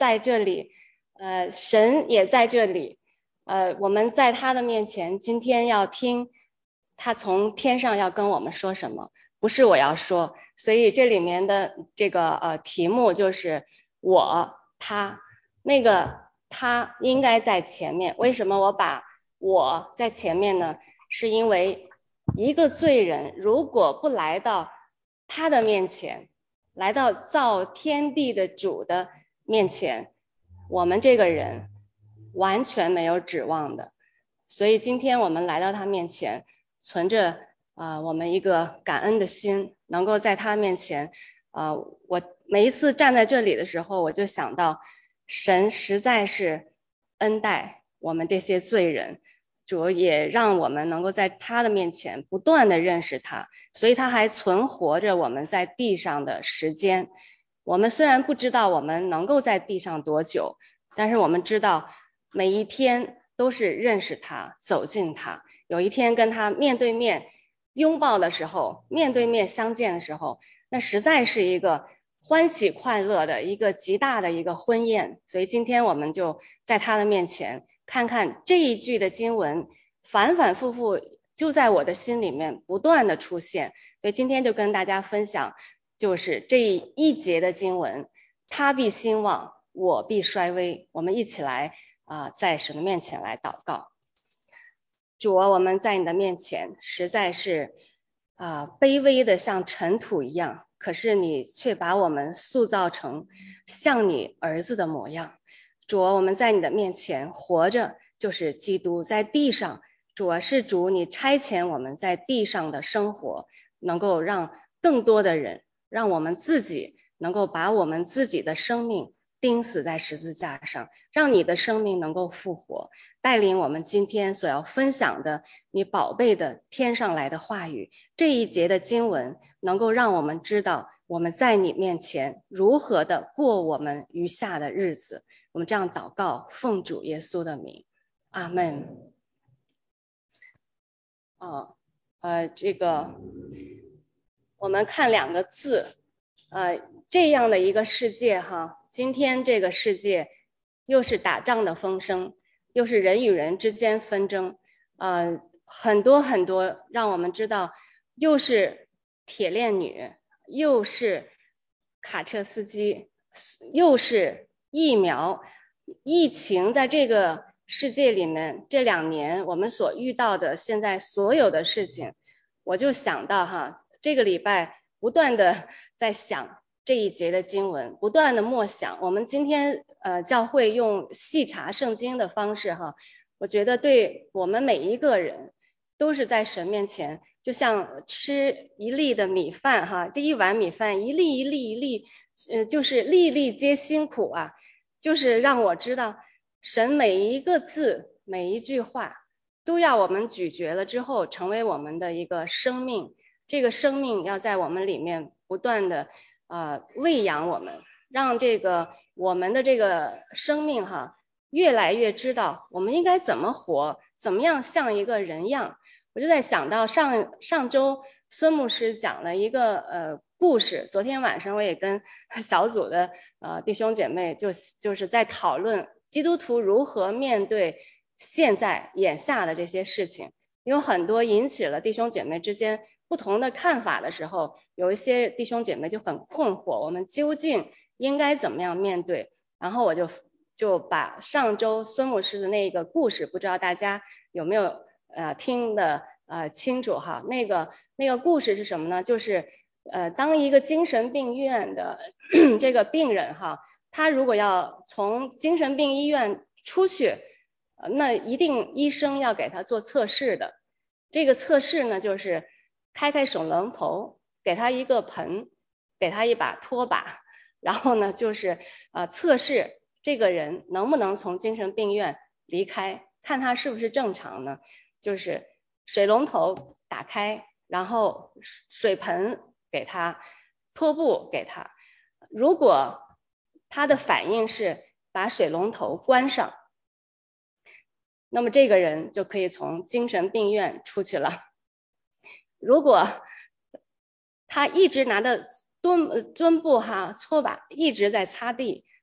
在这里，神也在这里，我们在他的面前，今天要听他从天上要跟我们说什么，不是我要说，所以这里面的这个题目就是我他，那个他应该在前面。为什么我把我在前面呢？是因为一个罪人如果不来到他的面前，来到造天地的主的面前，我们这个人完全没有指望的。所以今天我们来到他面前，存着我们一个感恩的心，能够在他面前我每一次站在这里的时候，我就想到神实在是恩待我们这些罪人，主也让我们能够在他的面前不断的认识他，所以他还存活着我们在地上的时间。我们虽然不知道我们能够在地上多久，但是我们知道每一天都是认识他，走近他，有一天跟他面对面拥抱的时候，面对面相见的时候，那实在是一个欢喜快乐的一个极大的一个婚宴。所以今天我们就在他的面前看看这一句的经文反反复复就在我的心里面不断的出现，所以今天就跟大家分享，就是这一节的经文，他必兴旺，我必衰微。我们一起来在神的面前来祷告。主啊，我们在你的面前实在是卑微的像尘土一样，可是你却把我们塑造成像你儿子的模样。主啊，我们在你的面前活着就是基督，在地上，主啊，是主你差遣我们在地上的生活，能够让更多的人，让我们自己能够把我们自己的生命钉死在十字架上，让你的生命能够复活，带领我们今天所要分享的你宝贝的天上来的话语。这一节的经文能够让我们知道我们在你面前如何的过我们余下的日子。我们这样祷告，奉主耶稣的名，阿们。这个我们看两个字，这样的一个世界哈，今天这个世界又是打仗的风声，又是人与人之间纷争，很多很多，让我们知道，又是铁链女，又是卡车司机，又是疫苗，疫情在这个世界里面，这2年我们所遇到的现在所有的事情，我就想到哈，这个礼拜不断的在想这一节的经文，不断的默想。我们今天教会用细查圣经的方式哈，我觉得对我们每一个人都是在神面前，就像吃一粒的米饭哈，这一碗米饭一粒一粒一粒，就是粒粒皆辛苦啊，就是让我知道神每一个字每一句话都要我们咀嚼了之后成为我们的一个生命，这个生命要在我们里面不断的喂养我们，让这个我们的这个生命哈越来越知道我们应该怎么活，怎么样像一个人样。我就在想到上周孙牧师讲了一个故事，昨天晚上我也跟小组的弟兄姐妹就是在讨论基督徒如何面对现在眼下的这些事情，有很多引起了弟兄姐妹之间不同的看法的时候，有一些弟兄姐妹就很困惑，我们究竟应该怎么样面对？然后我就把上周孙牧师的那个故事，不知道大家有没有听得清楚哈？那个故事是什么呢？就是当一个精神病院的这个病人哈，他如果要从精神病医院出去，那一定医生要给他做测试的。这个测试呢，就是开水龙头，给他一个盆，给他一把拖把，然后呢，就是测试这个人能不能从精神病院离开，看他是不是正常呢？就是水龙头打开，然后水盆给他，拖布给他。如果他的反应是把水龙头关上，那么这个人就可以从精神病院出去了。如果他一直拿着墩布哈搓把一直在擦地，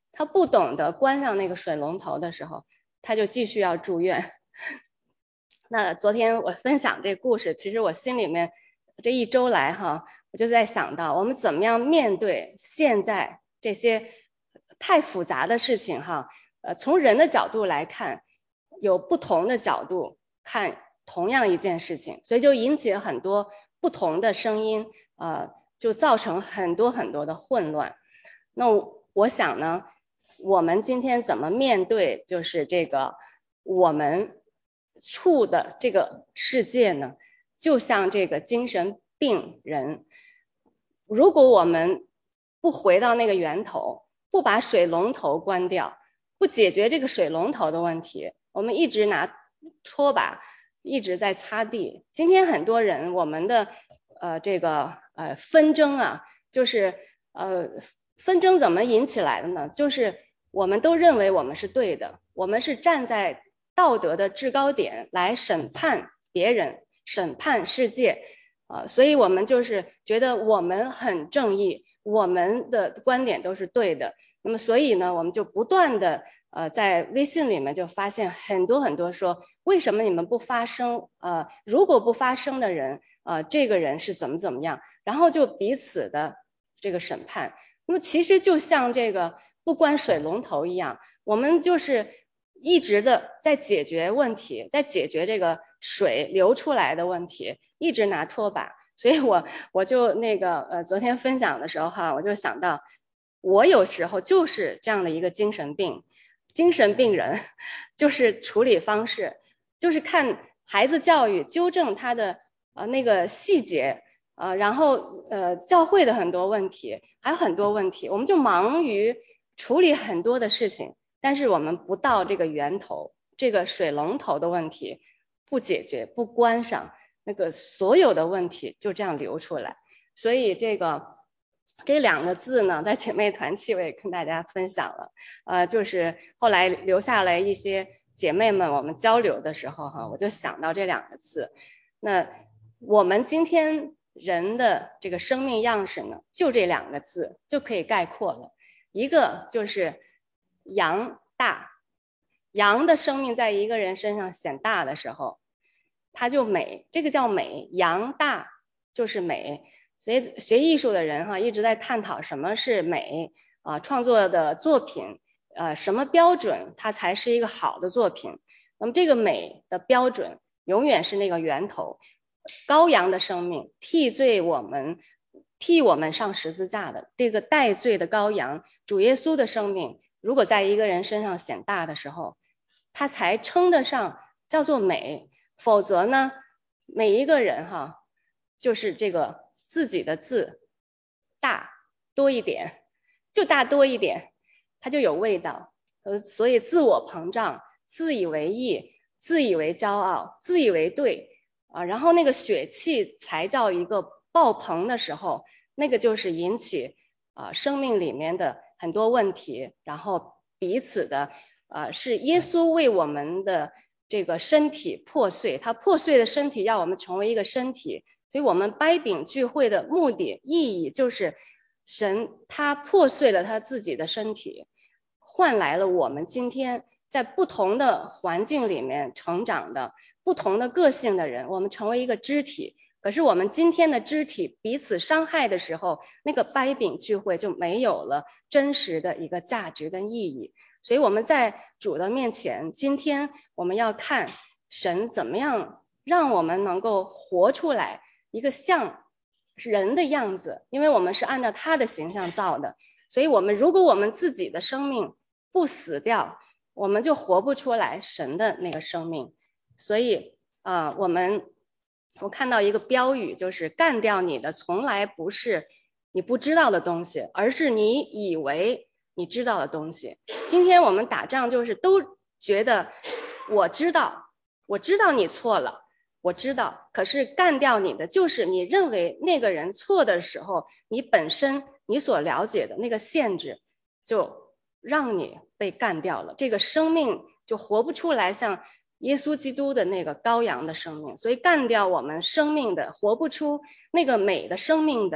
他不懂得关上那个水龙头的时候，他就继续要住院。那昨天我分享这故事，其实我心里面这一周来哈，我就在想到我们怎么样面对现在这些太复杂的事情哈。从人的角度来看，有不同的角度看同样一件事情，所以就引起了很多不同的声音，就造成很多很多的混乱。那我想呢，我们今天怎么面对就是这个我们处的这个世界呢？就像这个精神病人，如果我们不回到那个源头，不把水龙头关掉，不解决这个水龙头的问题，我们一直拿拖把一直在擦地。今天很多人，我们的纷争啊，就是纷争怎么引起来的呢？就是我们都认为我们是对的，我们是站在道德的制高点来审判别人、审判世界，所以我们就是觉得我们很正义，我们的观点都是对的。那么所以呢，我们就不断的在微信里面就发现很多很多说，为什么你们不发声？如果不发声的人，这个人是怎么怎么样，然后就彼此的这个审判。那么其实就像这个不关水龙头一样，我们就是一直的在解决问题，在解决这个水流出来的问题，一直拿拖把。所以我就昨天分享的时候哈，我就想到，我有时候就是这样的一个精神病人，就是处理方式，就是看孩子教育，纠正他的那个细节。然后教会的很多问题，还有很多问题，我们就忙于处理很多的事情，但是我们不到这个源头，这个水龙头的问题不解决、不关上，那个所有的问题就这样流出来。所以这两个字呢，在姐妹团契我也跟大家分享了，就是后来留下来一些姐妹们我们交流的时候哈，我就想到这两个字。那我们今天人的这个生命样式呢，就这两个字就可以概括了。一个就是阳大，阳的生命在一个人身上显大的时候，它就美，这个叫美，阳大就是美。所以学艺术的人哈，一直在探讨什么是美创作的作品什么标准它才是一个好的作品。那么这个美的标准永远是那个源头。羔羊的生命替我们上十字架的这个代罪的羔羊，主耶稣的生命如果在一个人身上显大的时候，他才称得上叫做美。否则呢，每一个人哈，就是这个自己的字大多一点，就大多一点，它就有味道。所以自我膨胀，自以为意，自以为骄傲，自以为对然后那个血气才叫一个爆棚的时候，那个就是引起生命里面的很多问题，然后彼此的是耶稣为我们的这个身体破碎，他破碎的身体要我们成为一个身体。所以我们掰饼聚会的目的意义就是神他破碎了他自己的身体，换来了我们今天在不同的环境里面成长的不同的个性的人，我们成为一个肢体。可是我们今天的肢体彼此伤害的时候，那个掰饼聚会就没有了真实的一个价值跟意义。所以我们在主的面前，今天我们要看神怎么样让我们能够活出来一个像人的样子，因为我们是按照他的形象造的。所以如果我们自己的生命不死掉，我们就活不出来神的那个生命。所以我看到一个标语，就是干掉你的从来不是你不知道的东西，而是你以为你知道的东西。今天我们打仗就是都觉得我知道你错了，我知道，可是干掉你的就是你认为那个人错的时候，你本身你所了解的那个限制就让你被干掉了，这个生命就活不出来像耶稣基督的那个羔羊的生命。所以干掉我们生命的，活不出那个美的生命的，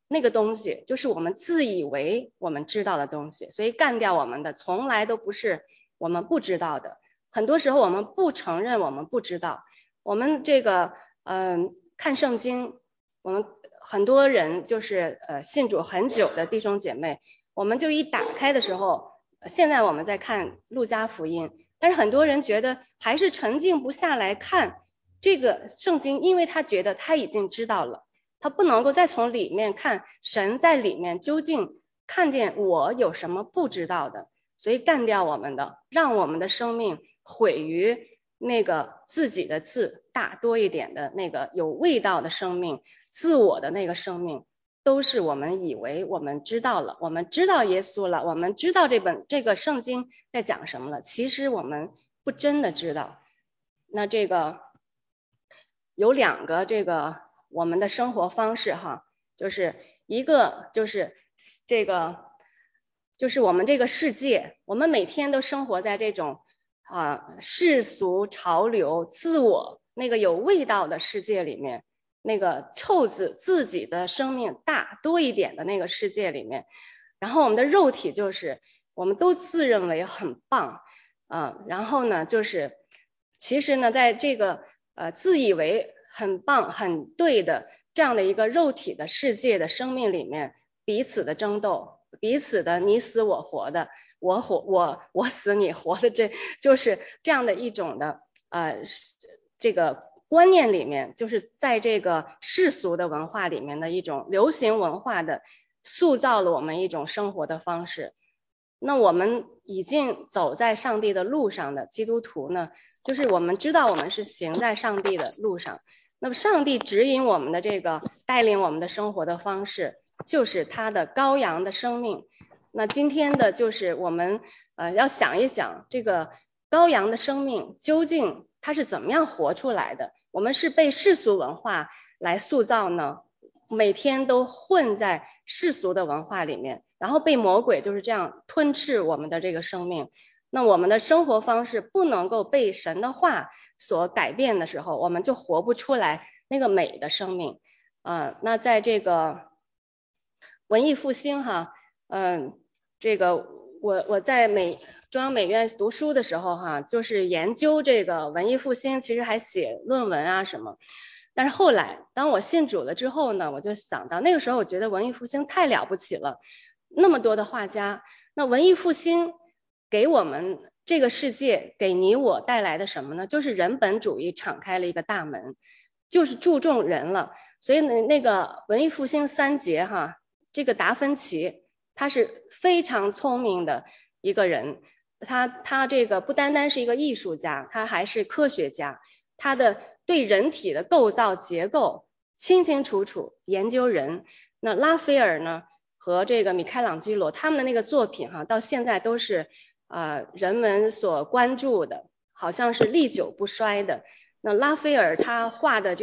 那个东西就是我们自以为我们知道的东西，所以干掉我们的从来都不是我们不知道的。很多时候我们不承认我们不知道。我们这个看圣经，我们很多人就是信主很久的弟兄姐妹，我们就一打开的时候，现在我们在看路加福音，但是很多人觉得还是沉静不下来看这个圣经，因为他觉得他已经知道了。他不能够再从里面看神在里面究竟看见我有什么不知道的，所以干掉我们的，让我们的生命毁于那个自己的字大多一点的那个有味道的生命，自我的那个生命，都是我们以为我们知道了，我们知道耶稣了，我们知道这个圣经在讲什么了，其实我们不真的知道。那这个有两个这个我们的生活方式哈，就是一个就是这个就是我们这个世界，我们每天都生活在这种世俗潮流自我那个有味道的世界里面，那个臭自己的生命大多一点的那个世界里面，然后我们的肉体就是我们都自认为很棒然后呢就是其实呢在这个自以为很棒很对的这样的一个肉体的世界的生命里面，彼此的争斗，彼此的你死我活的，我死你活的，这就是这样的一种的这个观念里面，就是在这个世俗的文化里面的一种流行文化的塑造了我们一种生活的方式。那我们已经走在上帝的路上的基督徒呢，就是我们知道我们是行在上帝的路上，那么上帝指引我们的这个带领我们的生活的方式，就是他的羔羊的生命。那今天的就是我们要想一想，这个羔羊的生命究竟它是怎么样活出来的？我们是被世俗文化来塑造呢，每天都混在世俗的文化里面，然后被魔鬼就是这样吞噬我们的这个生命。那我们的生活方式不能够被神的话所改变的时候，我们就活不出来那个美的生命。那在这个文艺复兴哈，这个我在中央美院读书的时候哈，就是研究这个文艺复兴，其实还写论文啊什么。但是后来当我信主了之后呢，我就想到那个时候我觉得文艺复兴太了不起了，那么多的画家。那文艺复兴给我们这个世界给你我带来的什么呢？就是人本主义敞开了一个大门，就是注重人了。所以呢，那个文艺复兴三杰哈，这个达芬奇他是非常聪明的一个人，他这个不单单是一个艺术家，他还是科学家，他的对人体的构造结构清清楚楚研究人。那拉斐尔呢和这个米开朗基罗他们的那个作品哈，到现在都是人们所关注的，好像是历久不衰的。那拉斐尔他画的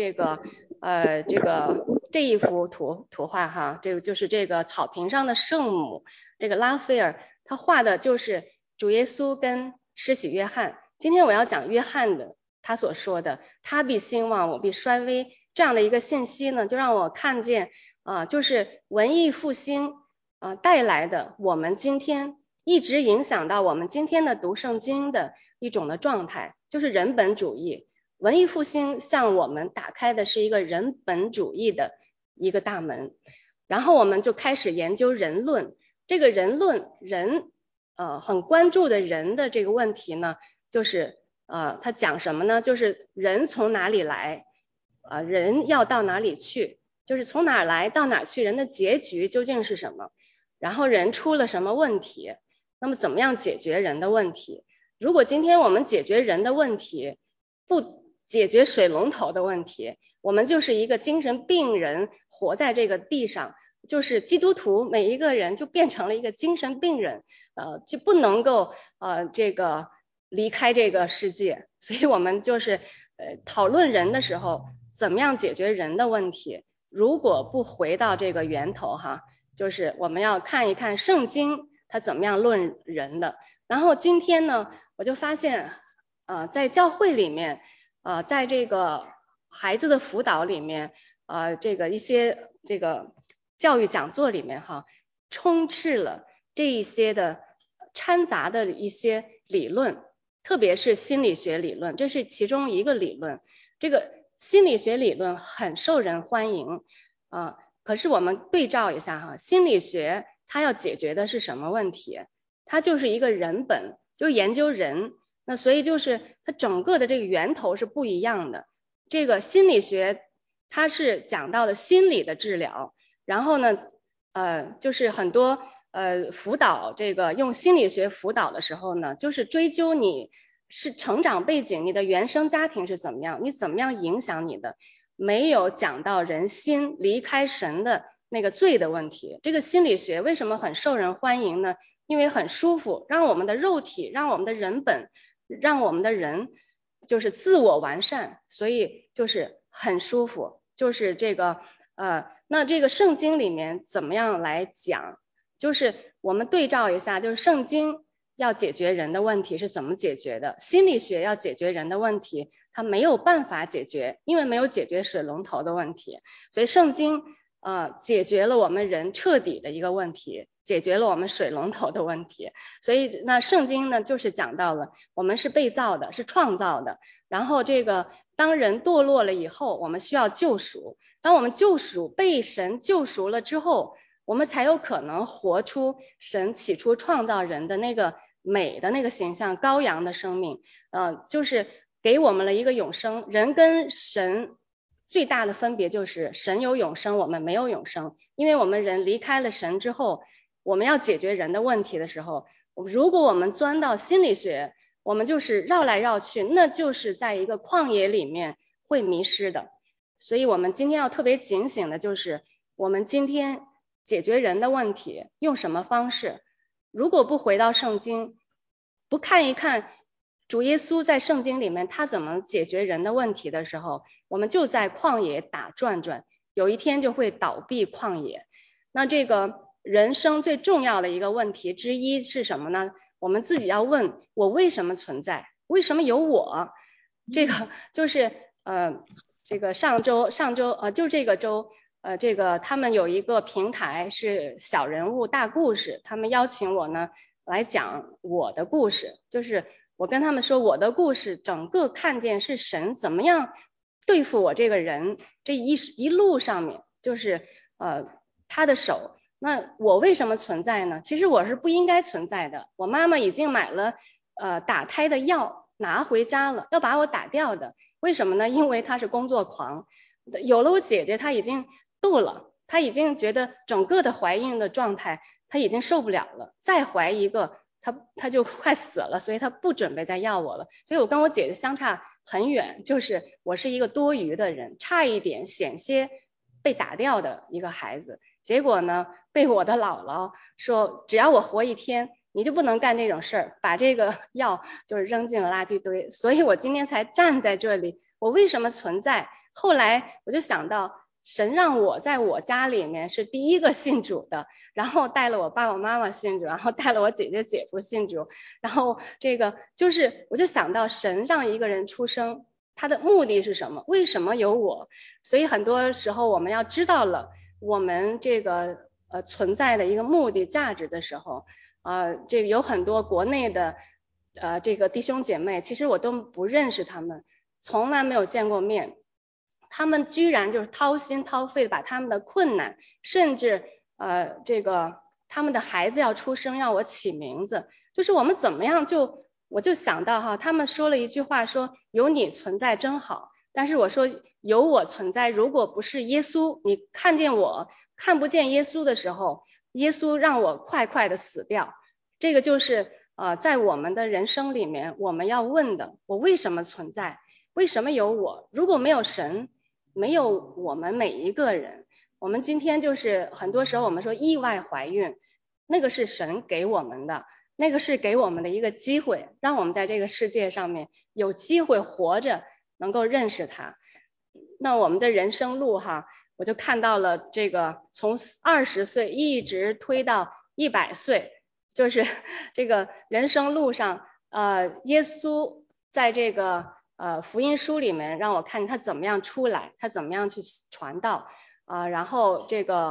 这一幅图画哈，这个就是这个草坪上的圣母，这个拉斐尔他画的就是主耶稣跟施洗约翰。今天我要讲约翰的他所说的他必兴旺我必衰微这样的一个信息呢，就让我看见就是文艺复兴带来的我们今天一直影响到我们今天的读圣经的一种的状态，就是人本主义。文艺复兴向我们打开的是一个人本主义的一个大门，然后我们就开始研究人论。这个人论很关注的人的这个问题呢，就是他讲什么呢？就是人从哪里来人要到哪里去，就是从哪儿来到哪儿去，人的结局究竟是什么，然后人出了什么问题，那么怎么样解决人的问题。如果今天我们解决人的问题，不解决水龙头的问题，我们就是一个精神病人活在这个地上，就是基督徒每一个人就变成了一个精神病人，就不能够这个离开这个世界。所以我们就是讨论人的时候，怎么样解决人的问题，如果不回到这个源头哈，就是我们要看一看圣经它怎么样论人的。然后今天呢，我就发现在教会里面在这个孩子的辅导里面这个一些这个教育讲座里面哈，充斥了这一些的掺杂的一些理论，特别是心理学理论，这是其中一个理论。这个心理学理论很受人欢迎可是我们对照一下哈，心理学它要解决的是什么问题？它就是一个人本，就是研究人。那所以就是它整个的这个源头是不一样的。这个心理学它是讲到的心理的治疗，然后呢，就是很多辅导这个用心理学辅导的时候呢，就是追究你是成长背景，你的原生家庭是怎么样，你怎么样影响你的，没有讲到人心离开神的那个罪的问题。这个心理学为什么很受人欢迎呢？因为很舒服，让我们的肉体，让我们的人本，让我们的人就是自我完善，所以就是很舒服。就是这个那这个圣经里面怎么样来讲？就是我们对照一下，就是圣经要解决人的问题是怎么解决的，心理学要解决人的问题，它没有办法解决，因为没有解决水龙头的问题，所以圣经解决了我们人彻底的一个问题，解决了我们水龙头的问题。所以那圣经呢，就是讲到了我们是被造的，是创造的，然后这个当人堕落了以后，我们需要救赎，当我们救赎被神救赎了之后，我们才有可能活出神起初创造人的那个美的那个形象，羔羊的生命就是给我们了一个永生。人跟神最大的分别就是神有永生，我们没有永生。因为我们人离开了神之后，我们要解决人的问题的时候，如果我们钻到心理学，我们就是绕来绕去，那就是在一个旷野里面会迷失的。所以我们今天要特别警醒的就是我们今天解决人的问题用什么方式。如果不回到圣经，不看一看主耶稣在圣经里面他怎么解决人的问题的时候，我们就在旷野打转转，有一天就会倒闭旷野。那这个人生最重要的一个问题之一是什么呢？我们自己要问，我为什么存在？为什么有我？这个就是这个上周就这个周这个他们有一个平台是小人物大故事，他们邀请我呢来讲我的故事，就是我跟他们说我的故事整个看见是神怎么样对付我这个人，这一路上面就是他的手。那我为什么存在呢？其实我是不应该存在的。我妈妈已经买了打胎的药拿回家了，要把我打掉的。为什么呢？因为她是工作狂。有了我姐姐，她已经度了，她已经觉得整个的怀孕的状态她已经受不了了，再怀一个她就快死了，所以她不准备再要我了。所以我跟我姐姐相差很远，就是我是一个多余的人，差一点险些被打掉的一个孩子。结果呢，被我的姥姥说，只要我活一天，你就不能干这种事儿，把这个药就是扔进了垃圾堆。所以我今天才站在这里。我为什么存在？后来我就想到，神让我在我家里面是第一个信主的，然后带了我爸爸妈妈信主，然后带了我姐姐姐夫信主，然后这个就是我就想到神让一个人出生，他的目的是什么？为什么有我？所以很多时候我们要知道了我们这个存在的一个目的价值的时候，这个有很多国内的这个弟兄姐妹，其实我都不认识他们，从来没有见过面，他们居然就是掏心掏肺把他们的困难，甚至这个他们的孩子要出生让我起名字，就是我们怎么样我就想到哈，他们说了一句话说有你存在真好，但是我说有我存在，如果不是耶稣，你看见我看不见耶稣的时候，耶稣让我快快的死掉。这个就是在我们的人生里面我们要问的，我为什么存在？为什么有我？如果没有神，没有我们每一个人，我们今天就是很多时候我们说意外怀孕，那个是神给我们的，那个是给我们的一个机会，让我们在这个世界上面有机会活着，能够认识他。那我们的人生路哈，我就看到了这个从20岁一直推到100岁，就是这个人生路上耶稣在这个福音书里面让我看他怎么样出来，他怎么样去传道然后这个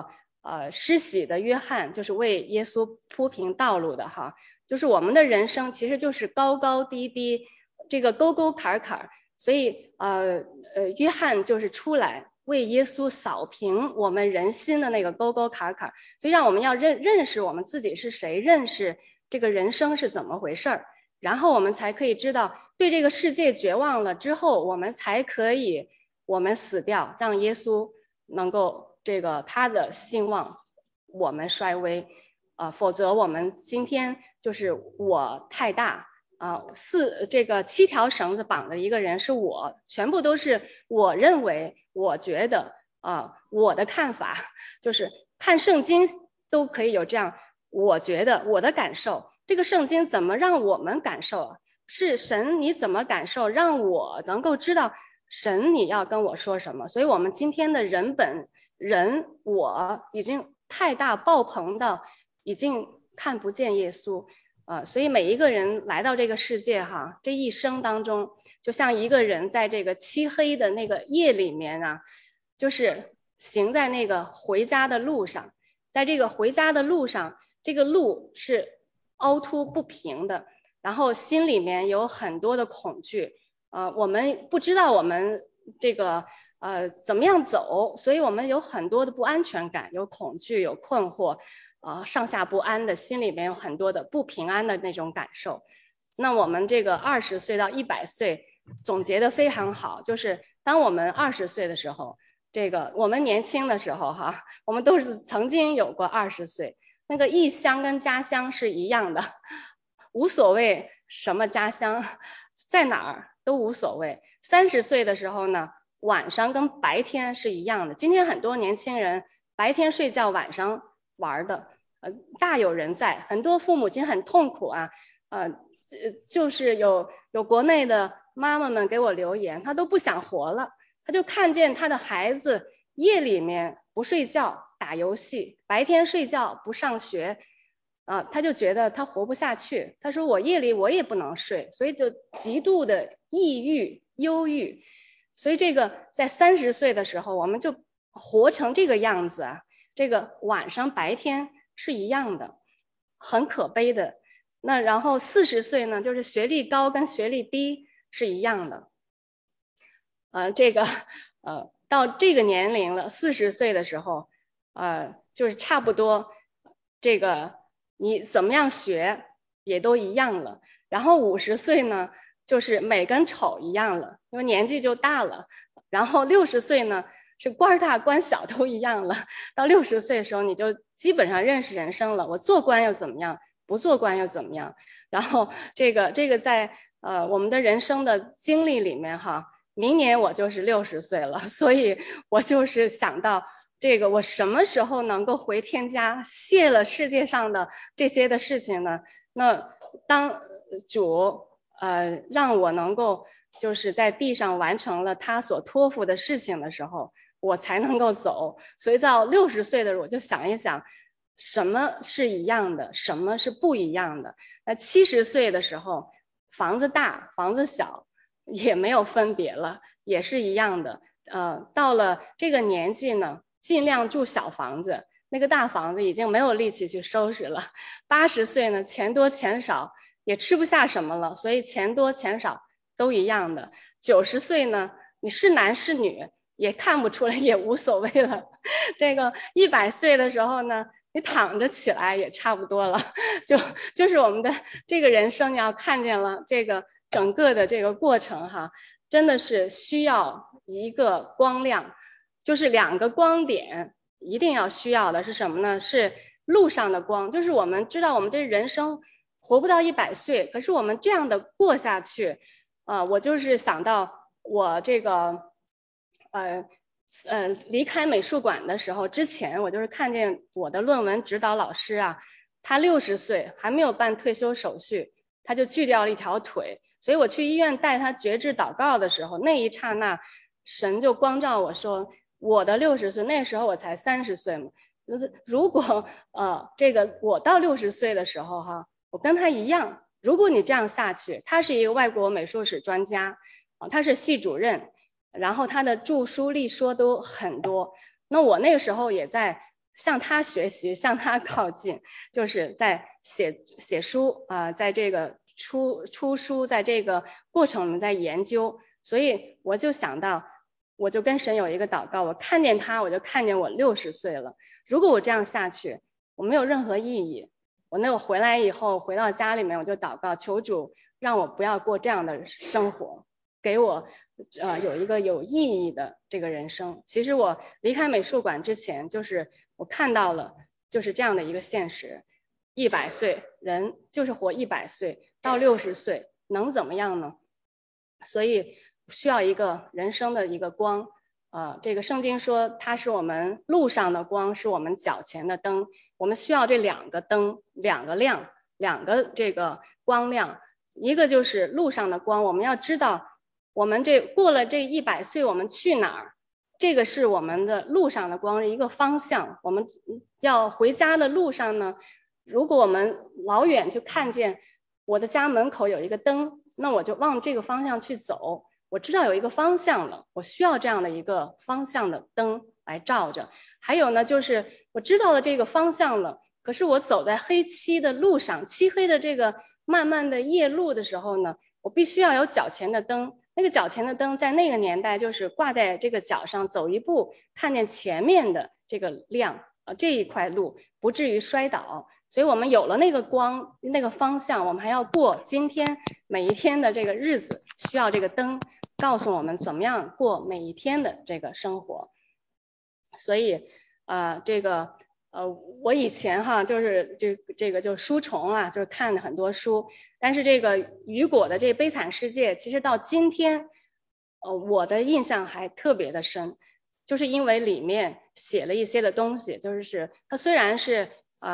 施洗的约翰就是为耶稣铺平道路的哈，就是我们的人生其实就是高高低低，这个沟沟坎坎，所以约翰就是出来为耶稣扫平我们人心的那个沟沟坎坎，所以让我们要认识我们自己是谁，认识这个人生是怎么回事儿，然后我们才可以知道对这个世界绝望了之后，我们才可以我们死掉，让耶稣能够这个他的兴旺我们衰微，否则我们今天就是我太大这个7条绳子绑的一个人是我，全部都是我认为我觉得我的看法，就是看圣经都可以有这样我觉得我的感受，这个圣经怎么让我们感受啊？是神你怎么感受，让我能够知道神你要跟我说什么。所以我们今天的人我已经太大爆棚到已经看不见耶稣所以每一个人来到这个世界哈，这一生当中就像一个人在这个漆黑的那个夜里面啊，就是行在那个回家的路上，在这个回家的路上，这个路是凹凸不平的，然后心里面有很多的恐惧我们不知道我们这个怎么样走，所以我们有很多的不安全感，有恐惧，有困惑上下不安的，心里面有很多的不平安的那种感受。那我们这个20岁到100岁总结的非常好，就是当我们20岁的时候，这个我们年轻的时候哈，我们都是曾经有过20岁，那个异乡跟家乡是一样的，无所谓什么家乡在哪儿都无所谓。30岁的时候呢，晚上跟白天是一样的。今天很多年轻人白天睡觉，晚上玩的，大有人在。很多父母亲很痛苦就是有国内的妈妈们给我留言，她都不想活了，她就看见她的孩子夜里面不睡觉打游戏，白天睡觉不上学他就觉得他活不下去。他说我夜里我也不能睡，所以就极度的抑郁忧郁。所以这个在30岁的时候，我们就活成这个样子这个晚上白天是一样的，很可悲的。那然后40岁呢，就是学历高跟学历低是一样的。到这个年龄了，40岁的时候，就是差不多这个你怎么样学也都一样了。然后50岁呢，就是美跟丑一样了，因为年纪就大了。然后60岁呢，是官大官小都一样了。到60岁的时候，你就基本上认识人生了。我做官又怎么样？不做官又怎么样？然后这个在我们的人生的经历里面哈，明年我就是60岁了，所以我就是想到这个，我什么时候能够回天家，卸了世界上的这些的事情呢？那当主让我能够就是在地上完成了他所托付的事情的时候，我才能够走。所以到60岁的时候，我就想一想，什么是一样的，什么是不一样的。那70岁的时候，房子大房子小也没有分别了，也是一样的。到了这个年纪呢，尽量住小房子，那个大房子已经没有力气去收拾了。80岁呢，钱多钱少也吃不下什么了，所以钱多钱少都一样的。90岁呢，你是男是女也看不出来，也无所谓了。这个100岁的时候呢，你躺着起来也差不多了。就是我们的这个人生，你要看见了这个整个的这个过程哈，真的是需要一个光亮，就是2个光点一定要需要的是什么呢？是路上的光，就是我们知道我们这人生活不到100岁，可是我们这样的过下去我就是想到我这个离开美术馆的时候，之前我就是看见我的论文指导老师他60岁还没有办退休手续，他就锯掉了一条腿。所以我去医院带他绝志祷告的时候，那一刹那神就光照我说，我的60岁，那时候我才30岁嘛，如果这个我到60岁的时候我跟他一样，如果你这样下去，他是一个外国美术史专家他是系主任，然后他的著书立说都很多。那我那个时候也在向他学习，向他靠近，就是在写书在这个出书，在这个过程里面在研究。所以我就想到，我就跟神有一个祷告，我看见他，我就看见我60岁了。如果我这样下去，我没有任何意义。我回来以后，回到家里面，我就祷告，求主让我不要过这样的生活，给我有一个有意义的这个人生。其实我离开美术馆之前，就是我看到了就是这样的一个现实，100岁人就是活100岁到60岁，能怎么样呢？所以需要一个人生的一个光。这个圣经说它是我们路上的光，是我们脚前的灯。我们需要这2个灯，2个亮，2个这个光亮。一个就是路上的光，我们要知道我们过了这100岁我们去哪儿，这个是我们的路上的光，一个方向。我们要回家的路上呢，如果我们老远就看见我的家门口有一个灯，那我就往这个方向去走，我知道有一个方向了，我需要这样的一个方向的灯来照着。还有呢，就是我知道了这个方向了，可是我走在黑漆的路上，漆黑的这个漫漫的夜路的时候呢，我必须要有脚前的灯。那个脚前的灯在那个年代就是挂在这个脚上，走一步看见前面的这个亮，这一块路不至于摔倒。所以我们有了那个光，那个方向，我们还要过今天每一天的这个日子，需要这个灯告诉我们怎么样过每一天的这个生活。所以我以前就是这个就书虫啊，就是看很多书，但是这个雨果的这悲惨世界，其实到今天我的印象还特别的深，就是因为里面写了一些的东西，就是它虽然是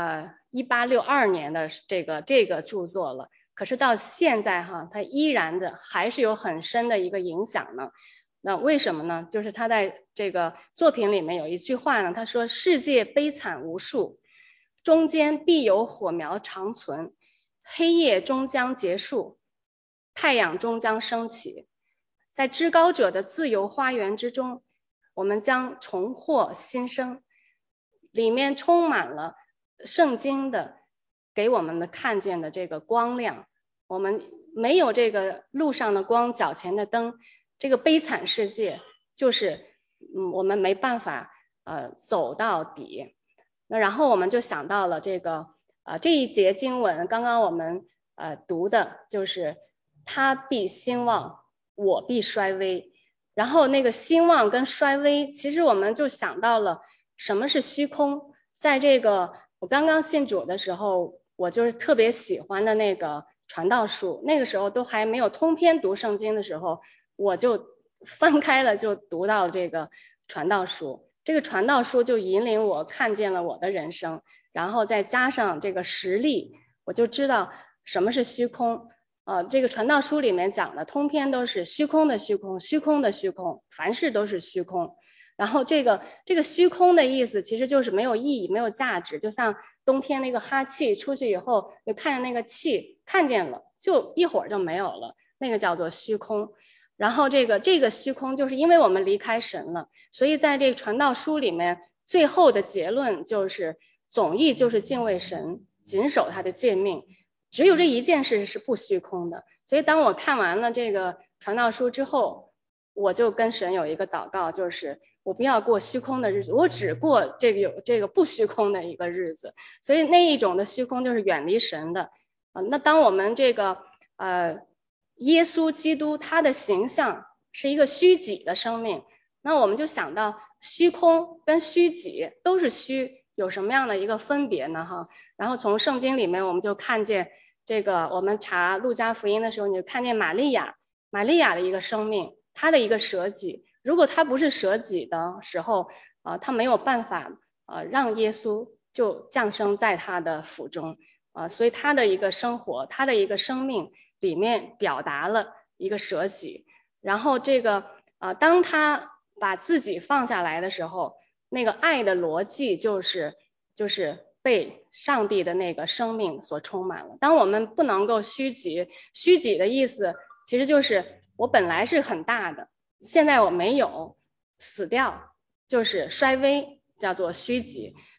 1862年的这个著作了，可是到现在它依然的还是有很深的一个影响呢。那为什么呢？就是他在这个作品里面有一句话呢，他说世界悲惨无数，中间必有火苗长存，黑夜终将结束，太阳终将升起，在至高者的自由花园之中，我们将重获新生。里面充满了圣经的给我们的看见的这个光亮。我们没有这个路上的光，脚前的灯，这个悲惨世界就是我们没办法走到底。那然后我们就想到了这一节经文，刚刚我们读的就是他必兴旺，我必衰微。然后那个兴旺跟衰微，其实我们就想到了什么是虚空。在这个我刚刚信主的时候，我就是特别喜欢的那个传道书，那个时候都还没有通篇读圣经的时候，我就翻开了就读到这个传道书。这个传道书就引领我看见了我的人生，然后再加上这个实例，我就知道什么是虚空。这个传道书里面讲的通篇都是虚空的虚空，虚空的虚空，凡事都是虚空。然后这个虚空的意思其实就是没有意义，没有价值。就像冬天那个哈气出去以后，就看见那个气，看见了就一会儿就没有了，那个叫做虚空。然后这个虚空就是因为我们离开神了，所以在这个传道书里面最后的结论就是总意就是敬畏神，谨守他的诫命，只有这一件事是不虚空的。所以当我看完了这个传道书之后，我就跟神有一个祷告，就是我不要过虚空的日子，我只过有这个不虚空的一个日子。所以那一种的虚空就是远离神的。那当我们这个耶稣基督他的形象是一个虚己的生命，那我们就想到虚空跟虚己都是虚，有什么样的一个分别呢？然后从圣经里面我们就看见这个，我们查路加福音的时候，你就看见玛利亚的一个生命，她的一个舍己。如果她不是舍己的时候，她没有办法让耶稣就降生在她的腹中。所以她的一个生活，她的一个生命里面表达了一个舍己。然后这个当她把自己放下来的时候，那个爱的逻辑就是被上帝的那个生命所充满了。当我们不能够虚己的意思其实就是我本来是很大的，现在我没有，死掉就是衰微，叫做虚己。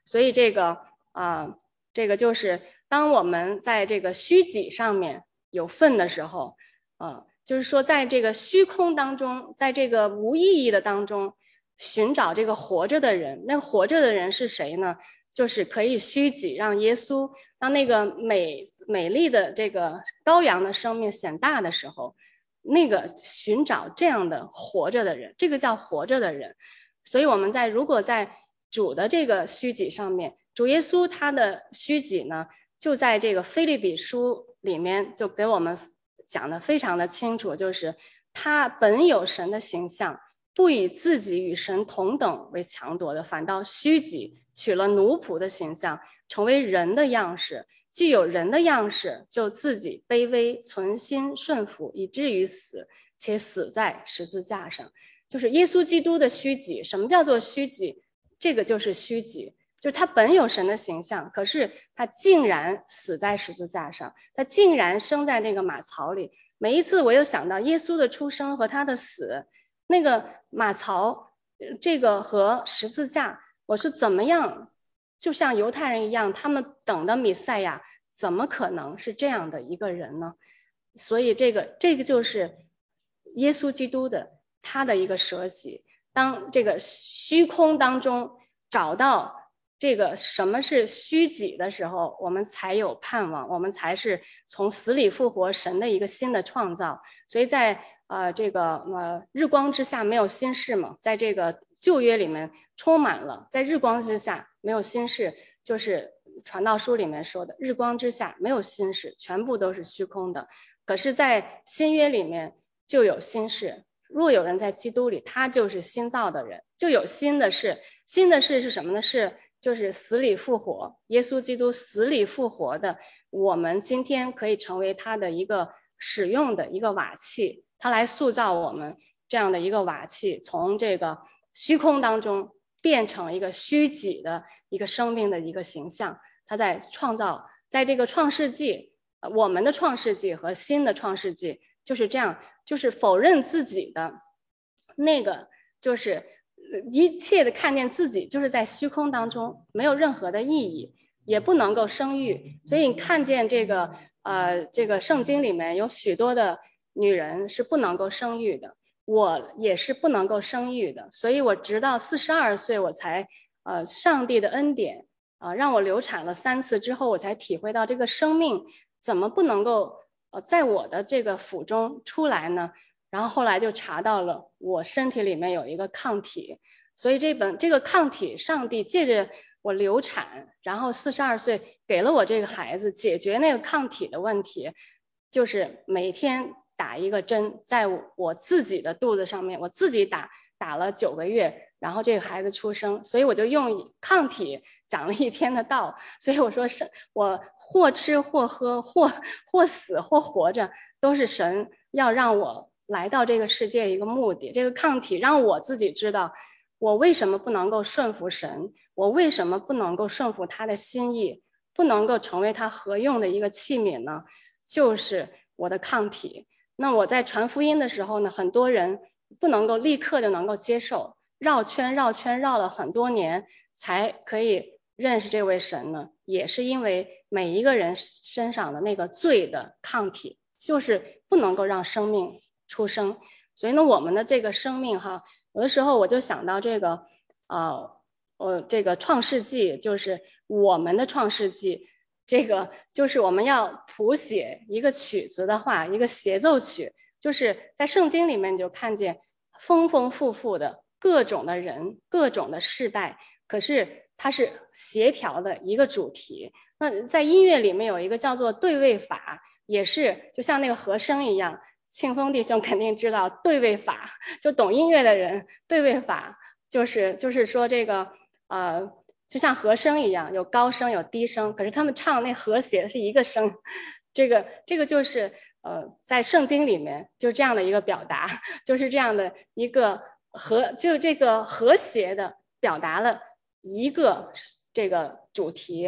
所以这个就是当我们在这个虚己上面有份的时候，就是说在这个虚空当中，在这个无意义的当中寻找这个活着的人。那个活着的人是谁呢？就是可以虚己，让耶稣，让那个美丽的这个羔羊的生命显大的时候，那个寻找这样的活着的人，这个叫活着的人。所以我们如果在主的这个虚己上面，主耶稣他的虚己呢，就在这个腓立比书里面就给我们讲得非常的清楚，就是他本有神的形象，不以自己与神同等为强夺的，反倒虚己，取了奴仆的形象，成为人的样式。既有人的样式，就自己卑微，存心顺服，以至于死，且死在十字架上。就是耶稣基督的虚己。什么叫做虚己？这个就是虚己，就是他本有神的形象，可是他竟然死在十字架上，他竟然生在那个马槽里。每一次我又想到耶稣的出生和他的死，那个马槽，这个和十字架，我是怎么样，就像犹太人一样，他们等的弥赛亚怎么可能是这样的一个人呢？所以这个就是耶稣基督的他的一个舍己。当这个虚空当中找到这个什么是虚己的时候，我们才有盼望，我们才是从死里复活神的一个新的创造。所以在这个日光之下没有新事嘛，在这个旧约里面充满了，在日光之下没有新事，就是传道书里面说的日光之下没有新事，全部都是虚空的。可是在新约里面就有新事，若有人在基督里，他就是新造的人，就有新的事。新的事是什么呢？就是死里复活，耶稣基督死里复活的，我们今天可以成为他的一个使用的一个瓦器，他来塑造我们这样的一个瓦器，从这个虚空当中变成一个虚己的一个生命的一个形象。他在创造，在这个创世纪，我们的创世纪和新的创世纪就是这样，就是否认自己的那个，就是一切的看见自己就是在虚空当中没有任何的意义，也不能够生育。所以你看见这个圣经里面有许多的女人是不能够生育的，我也是不能够生育的。所以我直到42岁我才上帝的恩典让我流产了3次之后，我才体会到这个生命怎么不能够在我的这个腹中出来呢？然后后来就查到了我身体里面有一个抗体，所以这个抗体，上帝借着我流产，然后42岁给了我这个孩子，解决那个抗体的问题，就是每天打一个针，在我自己的肚子上面，我自己打了9个月，然后这个孩子出生，所以我就用抗体讲了1天的道。所以我说是我或吃或喝，或死或活着，都是神要让我来到这个世界一个目的。这个抗体让我自己知道我为什么不能够顺服神，我为什么不能够顺服他的心意，不能够成为他合用的一个器皿呢？就是我的抗体。那我在传福音的时候呢，很多人不能够立刻就能够接受，绕圈绕了很多年才可以认识这位神呢，也是因为每一个人身上的那个罪的抗体，就是不能够让生命出生。所以呢，我们的这个生命哈，有的时候我就想到这个这个创世纪，就是我们的创世纪，这个就是我们要谱写一个曲子的话，一个协奏曲，就是在圣经里面你就看见丰丰富富的各种的人，各种的世代，可是它是协调的一个主题。那在音乐里面有一个叫做对位法，也是就像那个和声一样，庆丰弟兄肯定知道对位法，就懂音乐的人，对位法就是说这个就像和声一样，有高声有低声，可是他们唱那和谐的是一个声。这个就是在圣经里面就这样的一个表达，就是这样的一个就这个和谐的表达了一个这个主题。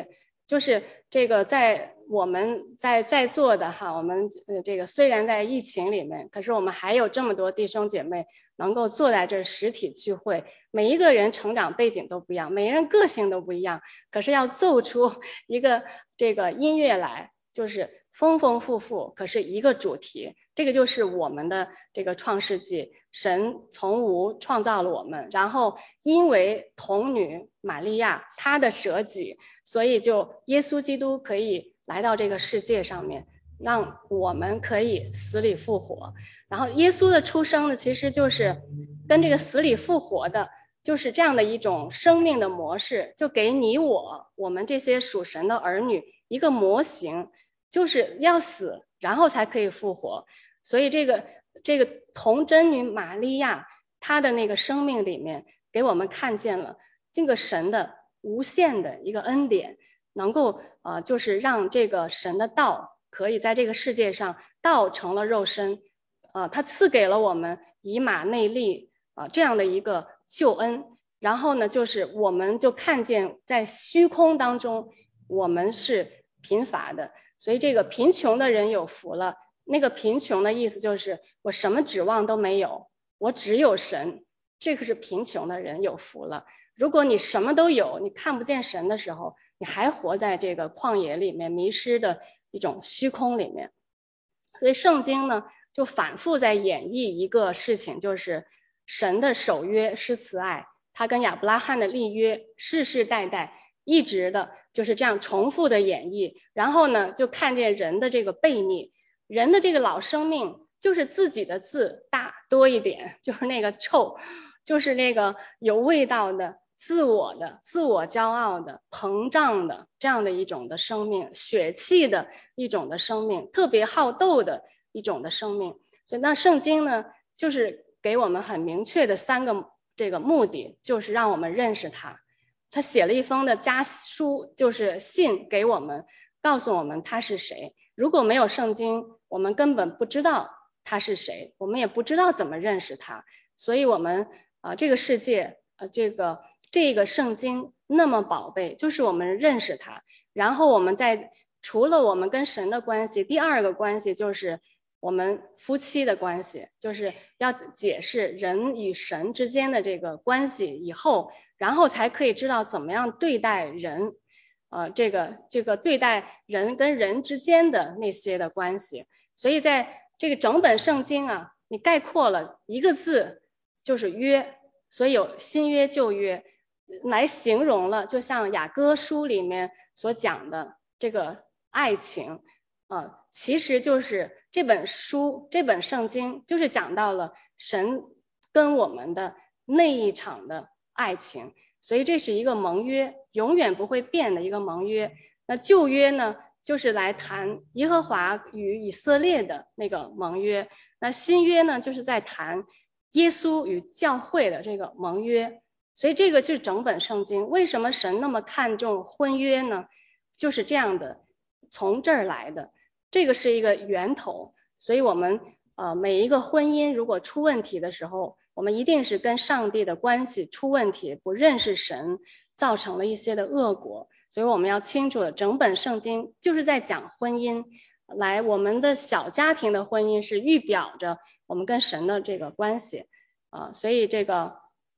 就是这个在我们在座的哈，我们这个虽然在疫情里面，可是我们还有这么多弟兄姐妹能够坐在这实体聚会，每一个人成长背景都不一样，每个人个性都不一样，可是要奏出一个这个音乐来，就是丰丰富富，可是一个主题，这个就是我们的这个创世纪，神从无创造了我们，然后因为童女玛利亚她的舍己，所以就耶稣基督可以来到这个世界上面，让我们可以死里复活。然后耶稣的出生呢，其实就是跟这个死里复活的就是这样的一种生命的模式，就给你我们这些属神的儿女一个模型，就是要死然后才可以复活。所以这个童真女玛利亚她的那个生命里面给我们看见了这个神的无限的一个恩典，能够就是让这个神的道可以在这个世界上道成了肉身，他赐给了我们以马内利这样的一个救恩。然后呢，就是我们就看见在虚空当中我们是贫乏的，所以这个贫穷的人有福了。那个贫穷的意思就是我什么指望都没有，我只有神，这个是贫穷的人有福了。如果你什么都有，你看不见神的时候，你还活在这个旷野里面，迷失的一种虚空里面。所以圣经呢就反复在演绎一个事情，就是神的守约是慈爱，他跟亚伯拉罕的立约世世代代一直的就是这样重复的演绎。然后呢就看见人的这个悖逆，人的这个老生命就是自己的字大多一点，就是那个臭，就是那个有味道的自我骄傲的膨胀的这样的一种的生命，血气的一种的生命，特别好斗的一种的生命。所以那圣经呢就是给我们很明确的3个这个目的，就是让我们认识他。他写了一封的家书，就是信给我们，告诉我们他是谁。如果没有圣经，我们根本不知道他是谁，我们也不知道怎么认识他。所以我们这个世界这个圣经那么宝贝，就是我们认识他。然后我们除了我们跟神的关系，第2个关系就是我们夫妻的关系，就是要解释人与神之间的这个关系以后，然后才可以知道怎么样对待人，这个对待人跟人之间的那些的关系。所以在这个整本圣经啊，你概括了一个字就是约，所以有新约旧约来形容了，就像雅歌书里面所讲的这个爱情，其实就是这本圣经就是讲到了神跟我们的那一场的爱情。所以这是一个盟约，永远不会变的一个盟约。那旧约呢，就是来谈耶和华与以色列的那个盟约。那新约呢，就是在谈耶稣与教会的这个盟约。所以这个就是整本圣经。为什么神那么看重婚约呢？就是这样的，从这儿来的。这个是一个源头。所以我们每一个婚姻如果出问题的时候，我们一定是跟上帝的关系出问题，不认识神，造成了一些的恶果。所以我们要清楚的，整本圣经就是在讲婚姻。我们的小家庭的婚姻是预表着我们跟神的这个关系所以这个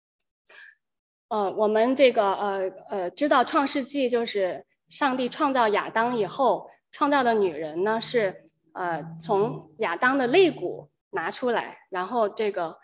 我们这个知道创世纪就是上帝创造亚当以后创造的女人呢是从亚当的肋骨拿出来，然后这个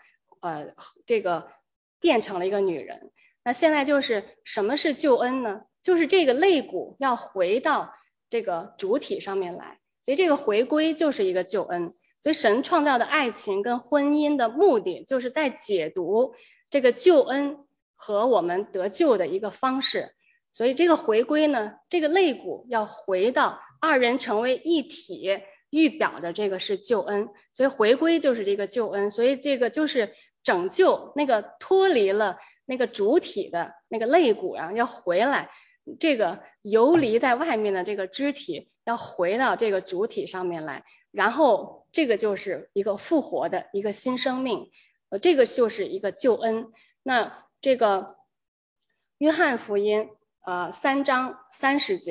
变成了一个女人。那现在就是什么是救恩呢？就是这个肋骨要回到这个主体上面来，所以这个回归就是一个救恩。所以神创造的爱情跟婚姻的目的，就是在解读这个救恩和我们得救的一个方式。所以这个回归呢，这个肋骨要回到2人成为一体，预表的这个是救恩。所以回归就是这个救恩。所以这个就是拯救那个脱离了那个主体的那个肋骨要回来，这个游离在外面的这个肢体要回到这个主体上面来，然后这个就是一个复活的一个新生命，这个就是一个救恩。那这个约翰福音3章30节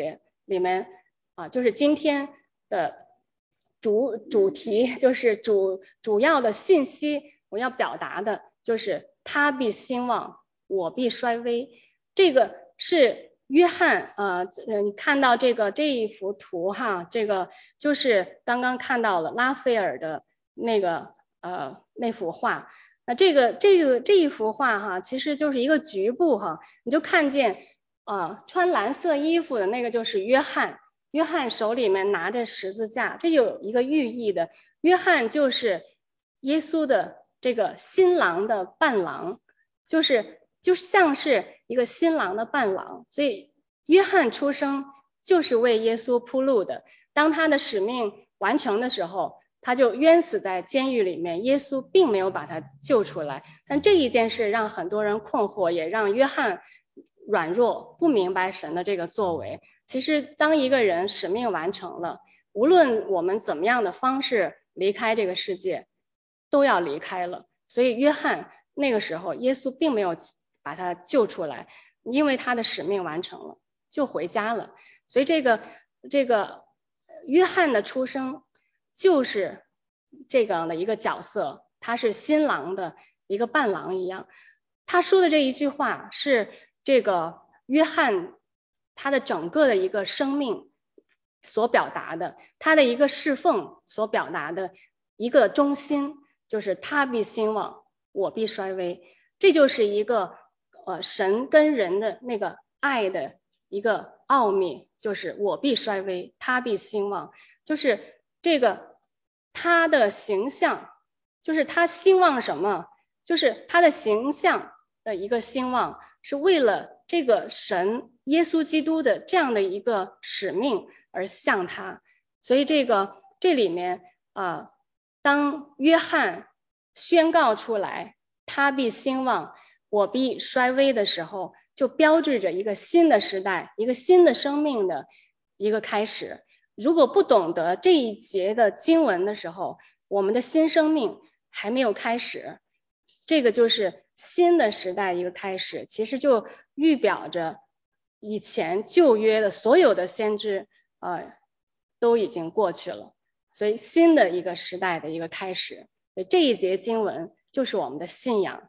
里面就是今天的主题，就是主要的信息，我要表达的就是他必兴旺，我必衰微。这个是约翰你看到这一幅图哈，这个就是刚刚看到了拉斐尔的那幅画。那这一幅画哈，其实就是一个局部哈，你就看见穿蓝色衣服的那个就是约翰，约翰手里面拿着十字架，这有一个寓意的。约翰就是耶稣的这个新郎的伴郎，就像是一个新郎的伴郎，所以约翰出生就是为耶稣铺路的。当他的使命完成的时候，他就冤死在监狱里面，耶稣并没有把他救出来。但这一件事让很多人困惑，也让约翰软弱，不明白神的这个作为。其实当一个人使命完成了，无论我们怎么样的方式离开这个世界，都要离开了。所以约翰那个时候，耶稣并没有把他救出来，因为他的使命完成了，就回家了。所以这个约翰的出生就是这样的一个角色，他是新郎的一个伴郎一样。他说的这一句话是这个约翰他的整个的一个生命所表达的，他的一个侍奉所表达的一个中心，就是他必兴旺，我必衰微。这就是一个神跟人的那个爱的一个奥秘，就是我必衰微，他必兴旺。就是这个他的形象，就是他兴旺什么，就是他的形象的一个兴旺，是为了这个神耶稣基督的这样的一个使命而向他。所以这里面当约翰宣告出来他必兴旺，我必衰微的时候，就标志着一个新的时代，一个新的生命的一个开始。如果不懂得这一节的经文的时候，我们的新生命还没有开始，这个就是新的时代一个开始，其实就预表着以前旧约的所有的先知都已经过去了，所以新的一个时代的一个开始。这一节经文就是我们的信仰。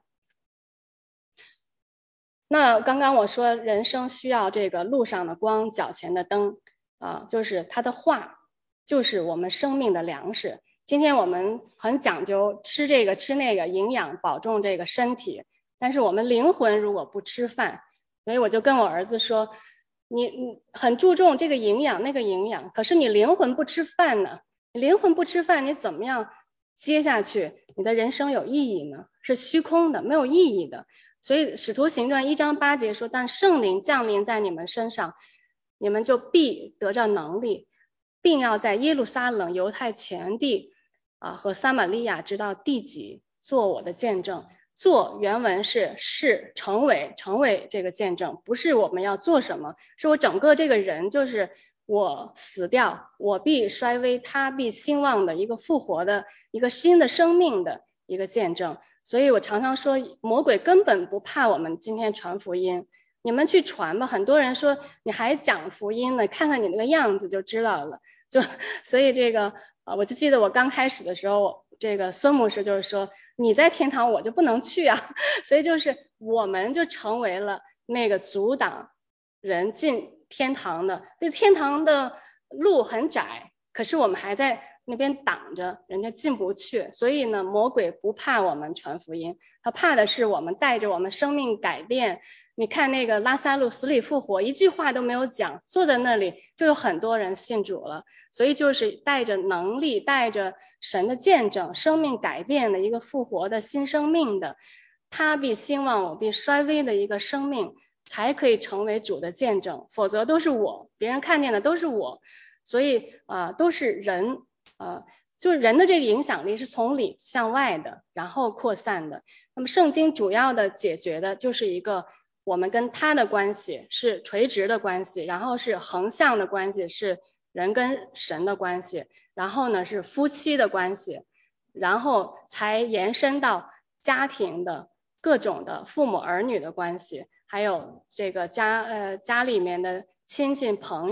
那刚刚我说人生需要这个路上的光，脚前的灯就是他的话就是我们生命的粮食。今天我们很讲究吃这个吃那个，营养保重这个身体，但是我们灵魂如果不吃饭，所以我就跟我儿子说，你很注重这个营养那个营养，可是你灵魂不吃饭呢，你灵魂不吃饭，你怎么样接下去你的人生有意义呢？是虚空的，没有意义的。所以使徒行传1章8节说，但圣灵降临在你们身上，你们就必得着能力，并要在耶路撒冷、犹太全地和撒玛利亚直到地极做我的见证。做原文是成为这个见证，不是我们要做什么，是我整个这个人，就是我死掉，我必衰微，他必兴旺的一个复活的一个新的生命的一个见证。所以我常常说，魔鬼根本不怕我们今天传福音，你们去传吧。很多人说你还讲福音呢，看看你那个样子就知道了。所以这个我就记得我刚开始的时候，这个孙牧师就是说，你在天堂我就不能去啊。所以就是我们就成为了那个阻挡人进天堂的。这天堂的路很窄，可是我们还在那边挡着，人家进不去。所以呢，魔鬼不怕我们传福音，他怕的是我们带着我们生命改变。你看那个拉撒路死里复活，一句话都没有讲，坐在那里就有很多人信主了。所以就是带着能力，带着神的见证，生命改变的一个复活的新生命的，他必兴旺，我必衰微的一个生命，才可以成为主的见证。否则都是我，别人看见的都是我。所以都是人就是人的这个影响力是从里向外的，然后扩散的。那么圣经主要的解决的就是一个我们跟他的关系是垂直的关系，然后是横向的关系，是人跟神的关系，然后呢是夫妻的关系，然后才延伸到家庭的各种的父母儿女的关系，还有这个家里面的亲戚朋友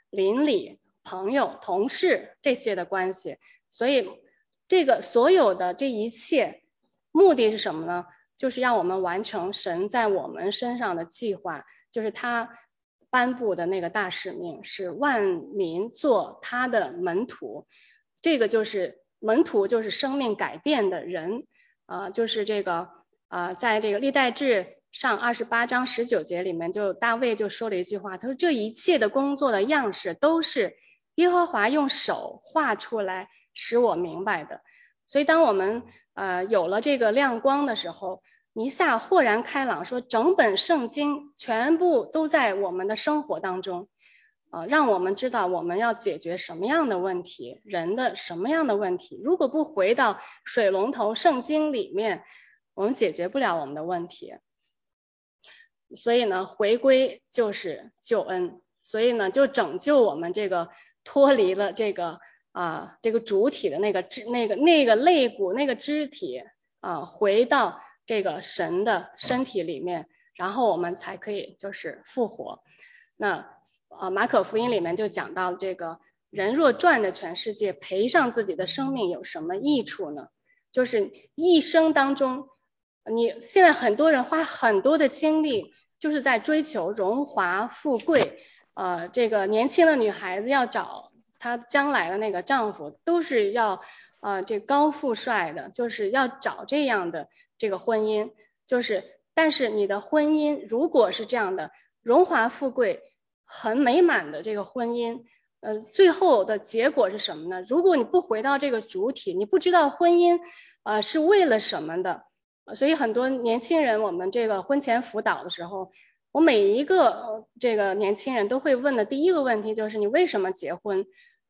邻里、朋友、同事这些的关系。所以这个所有的这一切目的是什么呢？就是让我们完成神在我们身上的计划，就是他颁布的那个大使命，使万民做他的门徒。这个就是门徒，就是生命改变的人。就是这个在这个历代志上28章19节里面，就大卫就说了一句话，他说这一切的工作的样式都是耶和华用手画出来使我明白的。所以当我们有了这个亮光的时候，一下豁然开朗，说整本圣经全部都在我们的生活当中，让我们知道我们要解决什么样的问题，人的什么样的问题。如果不回到水龙头圣经里面，我们解决不了我们的问题。所以呢，回归就是救恩，所以呢，就拯救我们这个脱离了这个这个主体的那个肋骨那个肢体回到这个神的身体里面，然后我们才可以就是复活。那马可福音里面就讲到这个人若赚着全世界，赔上自己的生命有什么益处呢？就是一生当中，你现在很多人花很多的精力就是在追求荣华富贵，这个年轻的女孩子要找她将来的那个丈夫，都是要这高富帅的，就是要找这样的这个婚姻。就是但是你的婚姻如果是这样的荣华富贵很美满的这个婚姻，最后的结果是什么呢？如果你不回到这个主体，你不知道婚姻是为了什么的。所以很多年轻人，我们这个婚前辅导的时候，我每一个这个年轻人都会问的第一个问题就是你为什么结婚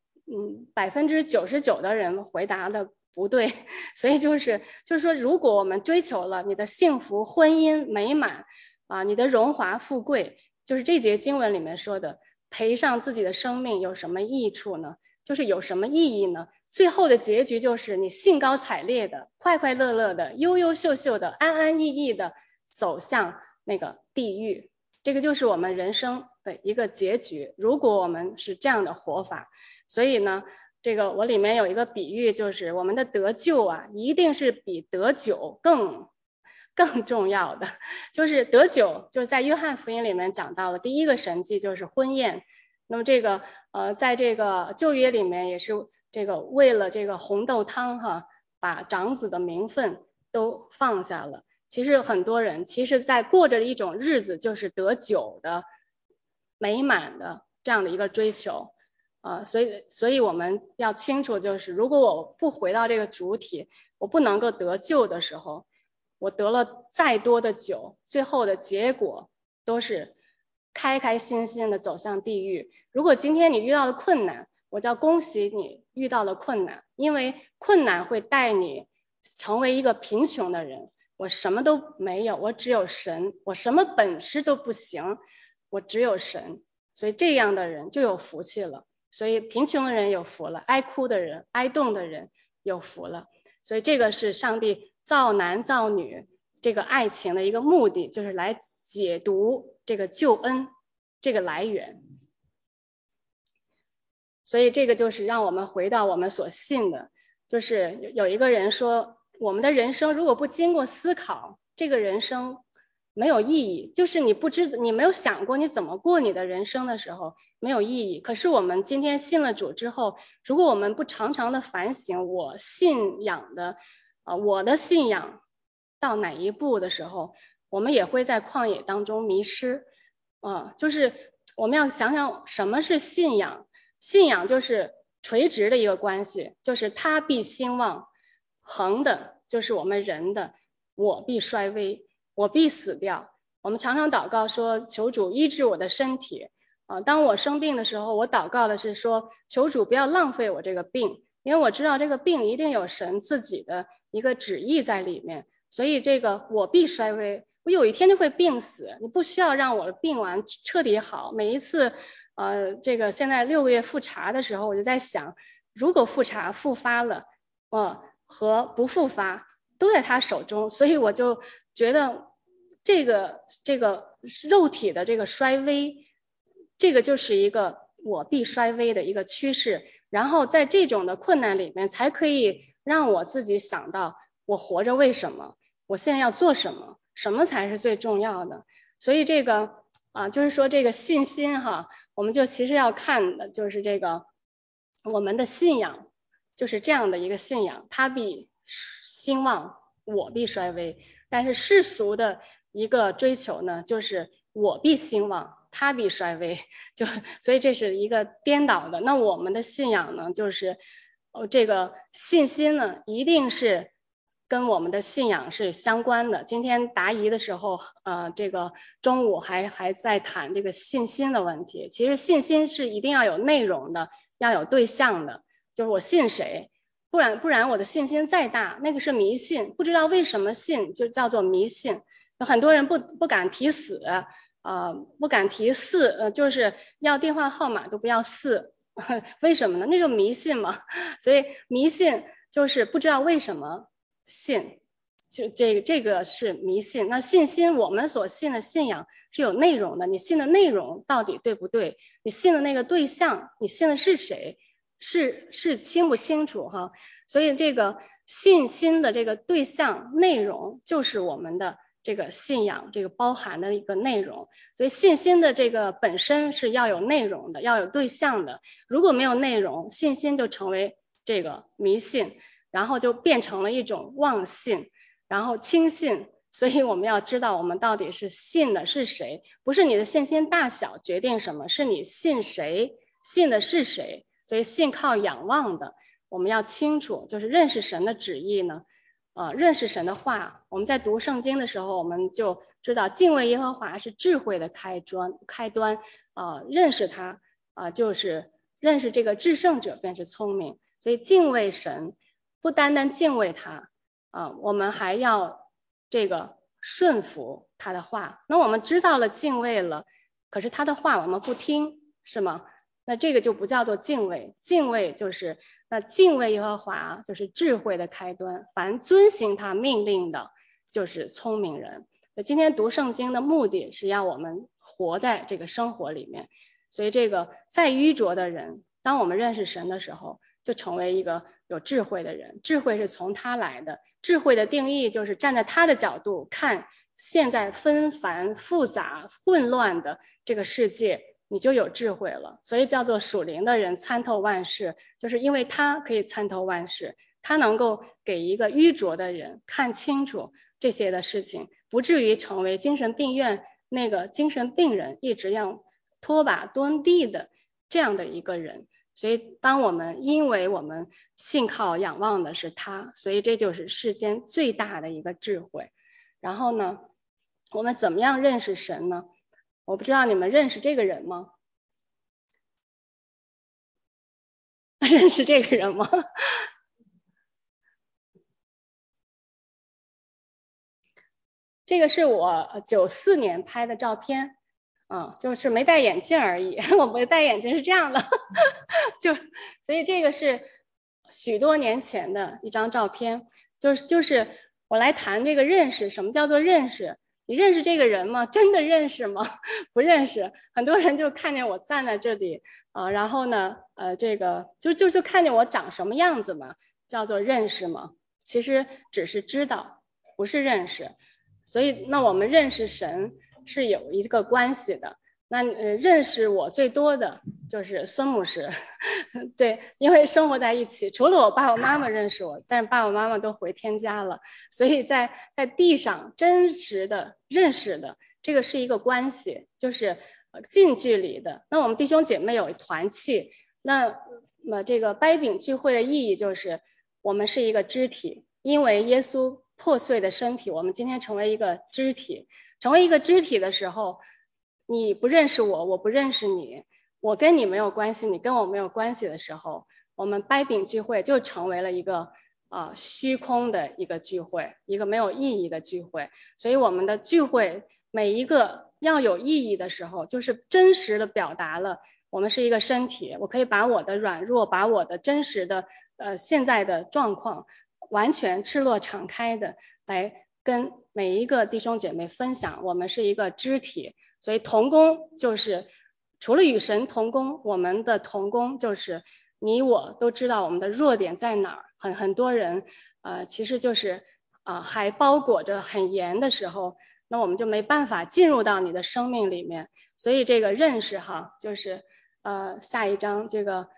？99%的人回答的不对。所以就是说，如果我们追求了你的幸福、婚姻美满你的荣华富贵，就是这节经文里面说的赔上自己的生命有什么益处呢？就是有什么意义呢？最后的结局就是你兴高采烈的、快快乐乐的、优优秀秀的、安安逸逸的走向那个地狱。这个就是我们人生的一个结局，如果我们是这样的活法。所以呢，这个我里面有一个比喻，就是我们的得救一定是比得酒更重要的。就是得酒，就是在约翰福音里面讲到了第一个神迹就是婚宴。那么这个在这个旧约里面也是这个为了这个红豆汤把长子的名分都放下了。其实很多人在过着一种日子，就是得酒的美满的这样的一个追求所以我们要清楚，就是如果我不回到这个主体，我不能够得救的时候，我得了再多的酒，最后的结果都是开开心心的走向地狱。如果今天你遇到了困难，我叫恭喜你遇到了困难，因为困难会带你成为一个贫穷的人。我什么都没有，我只有神，我什么本事都不行，我只有神。所以这样的人就有福气了。所以贫穷的人有福了，哀哭的人、哀恸的人有福了。所以这个是上帝造男造女这个爱情的一个目的，就是来解读这个救恩这个来源。所以这个就是让我们回到我们所信的，就是有一个人说，我们的人生如果不经过思考，这个人生没有意义。就是你没有想过你怎么过你的人生的时候，没有意义。可是我们今天信了主之后，如果我们不常常的反省我信仰的我的信仰到哪一步的时候，我们也会在旷野当中迷失就是我们要想想什么是信仰。信仰就是垂直的一个关系，就是他必兴旺，横的就是我们人的我必衰微，我必死掉。我们常常祷告说，求主医治我的身体当我生病的时候，我祷告的是说，求主不要浪费我这个病，因为我知道这个病一定有神自己的一个旨意在里面。所以这个我必衰微，我有一天就会病死，你不需要让我的病完彻底好。每一次这个现在6个月复查的时候，我就在想，如果复查复发了和不复发都在他手中。所以我就觉得这个肉体的这个衰微，这个就是一个我必衰微的一个趋势，然后在这种的困难里面，才可以让我自己想到我活着为什么，我现在要做什么，什么才是最重要的。所以这个就是说这个信心哈，我们就其实要看的就是这个我们的信仰，就是这样的一个信仰，他必兴旺，我必衰微。但是世俗的一个追求呢，就是我必兴旺，他必衰微，所以这是一个颠倒的。那我们的信仰呢，就是这个信心呢，一定是跟我们的信仰是相关的。今天答疑的时候，这个中午还在谈这个信心的问题。其实信心是一定要有内容的，要有对象的，就是我信谁。不然我的信心再大，那个是迷信，不知道为什么信就叫做迷信。有很多人不敢提死，不敢提4，就是要电话号码都不要4，为什么呢？那种迷信嘛。所以迷信就是不知道为什么信，就这个是迷信。那信心，我们所信的信仰是有内容的，你信的内容到底对不对？你信的那个对象，你信的是谁？是清不清楚哈？所以这个信心的这个对象内容就是我们的这个信仰，这个包含的一个内容。所以信心的这个本身是要有内容的，要有对象的。如果没有内容，信心就成为这个迷信，然后就变成了一种妄信，然后轻信。所以我们要知道我们到底是信的是谁，不是你的信心大小决定什么，是你信谁，信的是谁。所以信靠仰望的，我们要清楚，就是认识神的旨意呢，认识神的话。我们在读圣经的时候，我们就知道敬畏耶和华是智慧的开端，认识他就是认识这个至圣者便是聪明。所以敬畏神，不单单敬畏他我们还要这个顺服他的话。那我们知道了敬畏了，可是他的话我们不听，是吗？那这个就不叫做敬畏，敬畏就是敬畏耶和华就是智慧的开端，凡遵行他命令的，就是聪明人。今天读圣经的目的是要我们活在这个生活里面，所以这个再愚拙的人，当我们认识神的时候，就成为一个有智慧的人。智慧是从他来的，智慧的定义就是站在他的角度看现在纷繁复杂混乱的这个世界，你就有智慧了。所以叫做属灵的人参透万事，就是因为他可以参透万事，他能够给一个愚拙的人看清楚这些的事情，不至于成为精神病院那个精神病人一直要拖把蹲地的这样的一个人。所以当我们因为我们信靠仰望的是他，所以这就是世间最大的一个智慧。然后呢，我们怎么样认识神呢？我不知道你们认识这个人吗？认识这个人吗？这个是我94年拍的照片，就是没戴眼镜而已。我没戴眼镜是这样的，所以这个是许多年前的一张照片。就是我来谈这个认识，什么叫做认识？你认识这个人吗？真的认识吗？不认识。很多人就看见我站在这里然后呢，这个就看见我长什么样子嘛，叫做认识吗？其实只是知道，不是认识。所以那我们认识神是有一个关系的。那认识我最多的就是孙牧师，对，因为生活在一起，除了我爸爸妈妈认识我，但是爸爸妈妈都回天家了，所以在地上真实的认识的这个是一个关系，就是近距离的。那我们弟兄姐妹有团契，那么这个掰饼聚会的意义就是我们是一个肢体，因为耶稣破碎的身体，我们今天成为一个肢体。成为一个肢体的时候，你不认识我，我不认识你，我跟你没有关系，你跟我没有关系的时候，我们掰饼聚会就成为了一个虚空的一个聚会，一个没有意义的聚会。所以我们的聚会每一个要有意义的时候，就是真实的表达了我们是一个身体，我可以把我的软弱，把我的真实的现在的状况完全赤裸敞开的来跟每一个弟兄姐妹分享，我们是一个肢体。所以同工就是除了与神同工，我们的同工就是你我都知道我们的弱点在哪儿。很多人其实就是还包裹着很严的时候，那我们就没办法进入到你的生命里面。所以这个认识哈，就是下一章这个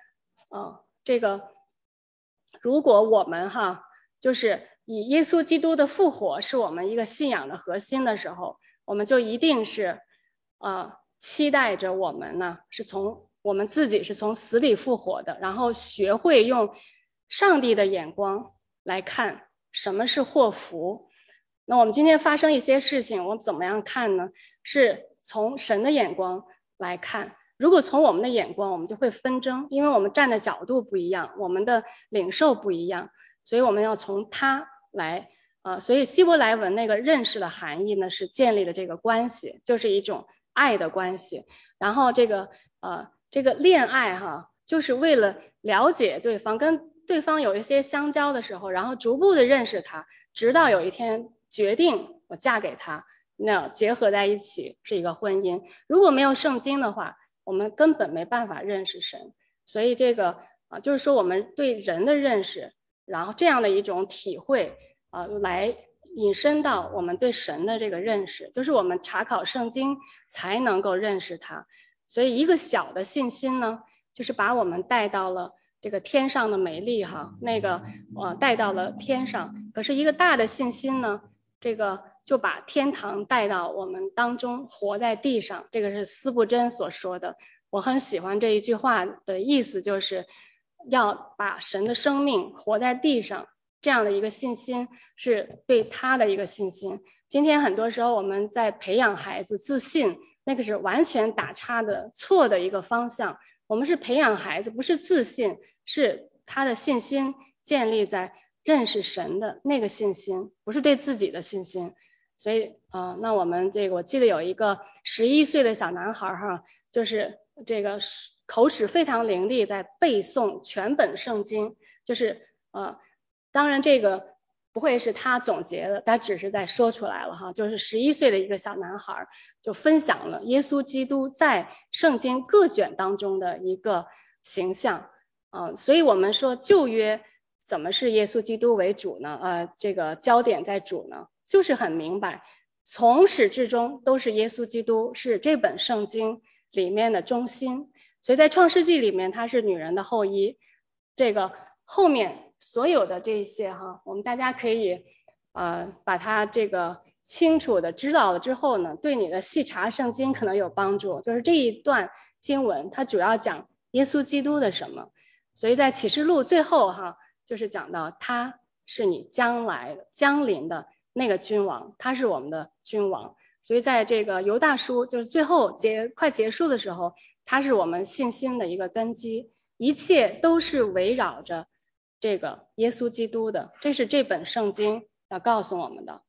如果我们哈就是以耶稣基督的复活是我们一个信仰的核心的时候，我们就一定是期待着我们呢是从我们自己是从死里复活的，然后学会用上帝的眼光来看什么是祸福。那我们今天发生一些事情，我们怎么样看呢？是从神的眼光来看。如果从我们的眼光，我们就会纷争，因为我们站的角度不一样，我们的领受不一样，所以我们要从他来所以希伯来文那个认识的含义呢，是建立的这个关系，就是一种爱的关系。然后这个恋爱哈，就是为了了解对方，跟对方有一些相交的时候，然后逐步的认识他，直到有一天决定我嫁给他，那结合在一起是一个婚姻。如果没有圣经的话，我们根本没办法认识神。所以这个就是说我们对人的认识，然后这样的一种体会来引申到我们对神的这个认识，就是我们查考圣经才能够认识他。所以一个小的信心呢，就是把我们带到了这个天上的美丽哈，那个带到了天上。可是一个大的信心呢，这个就把天堂带到我们当中，活在地上。这个是司布真所说的，我很喜欢这一句话的意思，就是要把神的生命活在地上。这样的一个信心是对他的一个信心。今天很多时候我们在培养孩子自信，那个是完全打岔的错的一个方向。我们是培养孩子，不是自信，是他的信心建立在认识神的那个信心，不是对自己的信心。所以那我们这个我记得有一个11岁的小男孩哈，就是这个口齿非常伶俐，在背诵全本圣经，就是当然这个不会是他总结的，他只是在说出来了哈。就是11岁的一个小男孩就分享了耶稣基督在圣经各卷当中的一个形象所以我们说旧约怎么是耶稣基督为主呢？这个焦点在主呢，就是很明白，从始至终都是耶稣基督，是这本圣经里面的中心。所以在创世纪里面，他是女人的后裔，这个后面所有的这些哈，我们大家可以把它这个清楚的知道了之后呢，对你的细查圣经可能有帮助。就是这一段经文它主要讲耶稣基督的什么，所以在启示录最后哈，就是讲到他是你将临的那个君王，他是我们的君王。所以在这个犹大书就是最后快结束的时候，他是我们信心的一个根基，一切都是围绕着这个耶稣基督的，这是这本圣经要告诉我们的。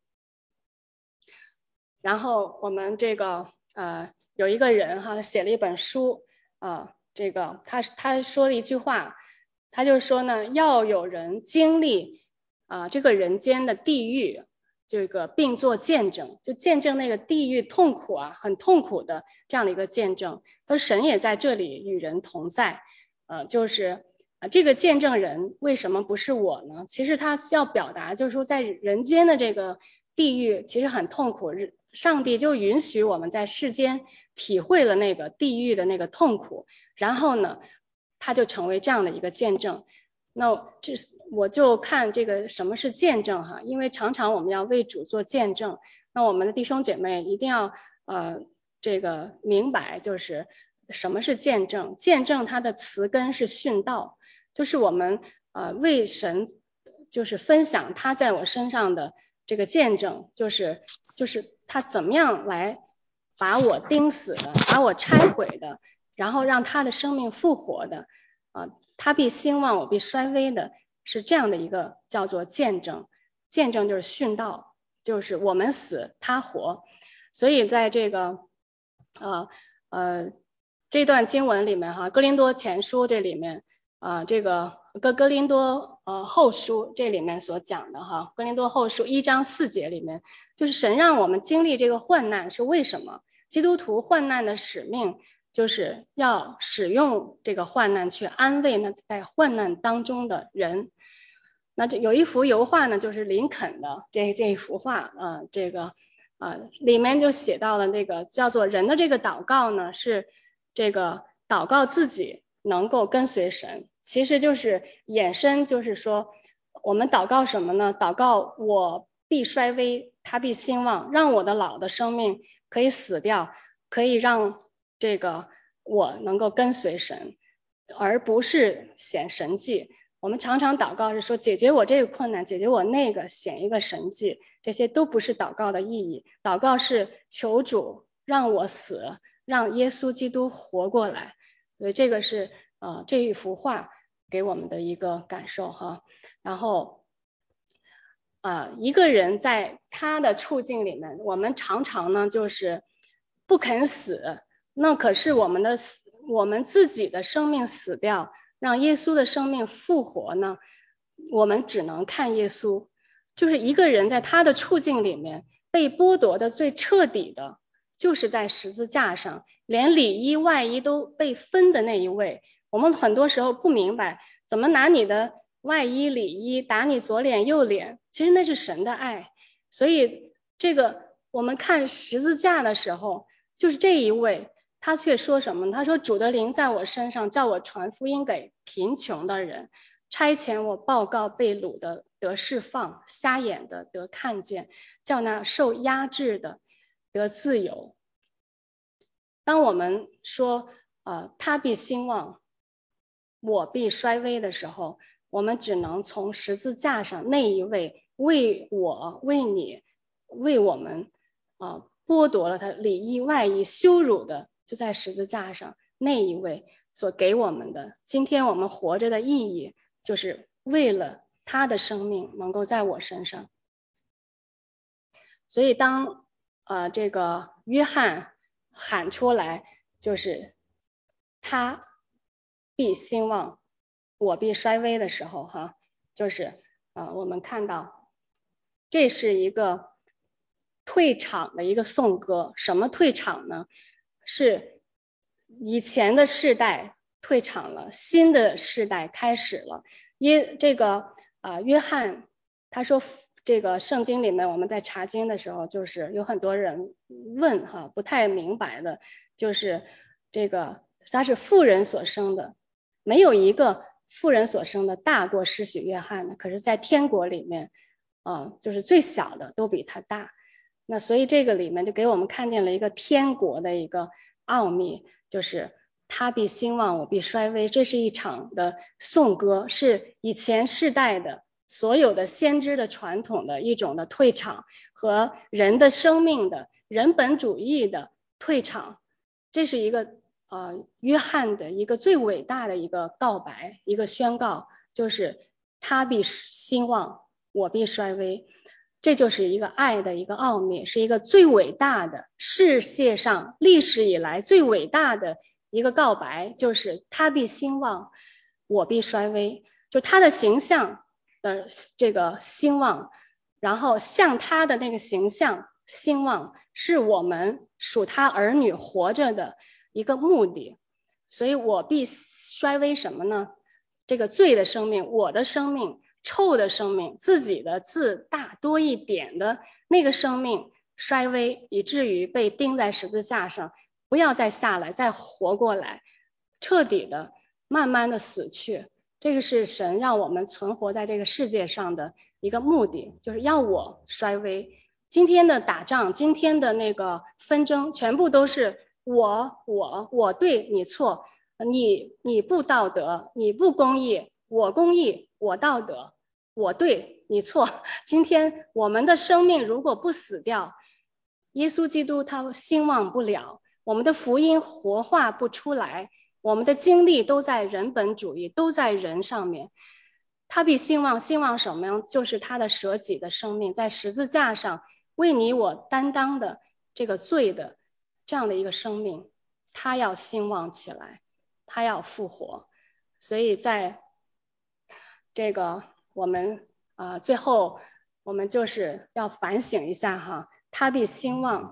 然后我们这个有一个人哈，他写了一本书这个他说了一句话，他就说呢，要有人经历这个人间的地狱，这个并做见证，就见证那个地狱痛苦很痛苦的这样的一个见证。他说神也在这里与人同在就是这个见证人为什么不是我呢？其实他要表达就是说，在人间的这个地狱其实很痛苦，上帝就允许我们在世间体会了那个地狱的那个痛苦，然后呢他就成为这样的一个见证。那我就看这个什么是见证哈，因为常常我们要为主做见证，那我们的弟兄姐妹一定要这个明白，就是什么是见证。见证它的词根是殉道，就是我们为神就是分享他在我身上的这个见证，就是他怎么样来把我钉死的，把我拆毁的，然后让他的生命复活的他必兴旺，我必衰微的，是这样的一个叫做见证。见证就是殉道，就是我们死他活。所以在这个这段经文里面哈，哥林多前书这里面这个哥林多后书这里面所讲的哈，哥林多后书1章4节里面，就是神让我们经历这个患难是为什么？基督徒患难的使命就是要使用这个患难去安慰呢在患难当中的人。那这有一幅油画呢，就是林肯的这一幅画里面就写到了那个叫做人的这个祷告呢，是这个祷告自己能够跟随神，其实就是衍生，就是说我们祷告什么呢？祷告我必衰微，他必兴旺，让我的老的生命可以死掉，可以让这个我能够跟随神，而不是显神迹。我们常常祷告是说解决我这个困难，解决我那个，显一个神迹，这些都不是祷告的意义。祷告是求主让我死，让耶稣基督活过来。所以这个是这一幅画给我们的一个感受哈。然后一个人在他的处境里面，我们常常呢就是不肯死，那可是我们自己的生命死掉，让耶稣的生命复活呢，我们只能看耶稣。就是一个人在他的处境里面被剥夺的最彻底的，就是在十字架上，连里衣外衣都被分的那一位。我们很多时候不明白，怎么拿你的外衣里衣打你左脸右脸，其实那是神的爱。所以这个我们看十字架的时候，就是这一位，他却说什么？他说主的灵在我身上，叫我传福音给贫穷的人，差遣我报告被掳的得释放，瞎眼的得看见，叫那受压制的得自由。当我们说他必兴旺，我必衰微的时候，我们只能从十字架上那一位为我为你为我们剥夺了他里衣外衣羞辱的，就在十字架上那一位所给我们的。今天我们活着的意义，就是为了他的生命能够在我身上。所以当这个约翰喊出来，就是他必兴旺，我必衰微的时候哈，就是我们看到这是一个退场的一个颂歌。什么退场呢？是以前的世代退场了，新的世代开始了。约翰他说，这个圣经里面我们在查经的时候，就是有很多人问哈，不太明白的，就是这个他是妇人所生的，没有一个妇人所生的大过施洗约翰的，可是在天国里面就是最小的都比他大。那所以这个里面就给我们看见了一个天国的一个奥秘，就是他必兴旺，我必衰微。这是一场的颂歌，是以前世代的所有的先知的传统的一种的退场，和人的生命的人本主义的退场。这是一个约翰的一个最伟大的一个告白，一个宣告，就是他必兴旺，我必衰微。这就是一个爱的一个奥秘，是一个最伟大的世界上历史以来最伟大的一个告白，就是他必兴旺，我必衰微。就他的形象的这个兴旺，然后像他的那个形象兴旺，是我们属他儿女活着的一个目的。所以我必衰微什么呢？这个罪的生命，我的生命，臭的生命，自己的自大多一点的那个生命衰微，以至于被钉在十字架上，不要再下来，再活过来，彻底的慢慢的死去。这个是神让我们存活在这个世界上的一个目的，就是要我衰微。今天的打仗，今天的那个纷争，全部都是我对你错，你不道德，你不公义，我公义，我道德，我对你错。今天我们的生命如果不死掉，耶稣基督他兴旺不了，我们的福音活化不出来，我们的精力都在人本主义，都在人上面。他必兴旺，兴旺什么呀？就是他的舍己的生命，在十字架上为你我担当的这个罪的这样的一个生命，他要兴旺起来，他要复活。所以在这个我们最后我们就是要反省一下哈，他必兴旺，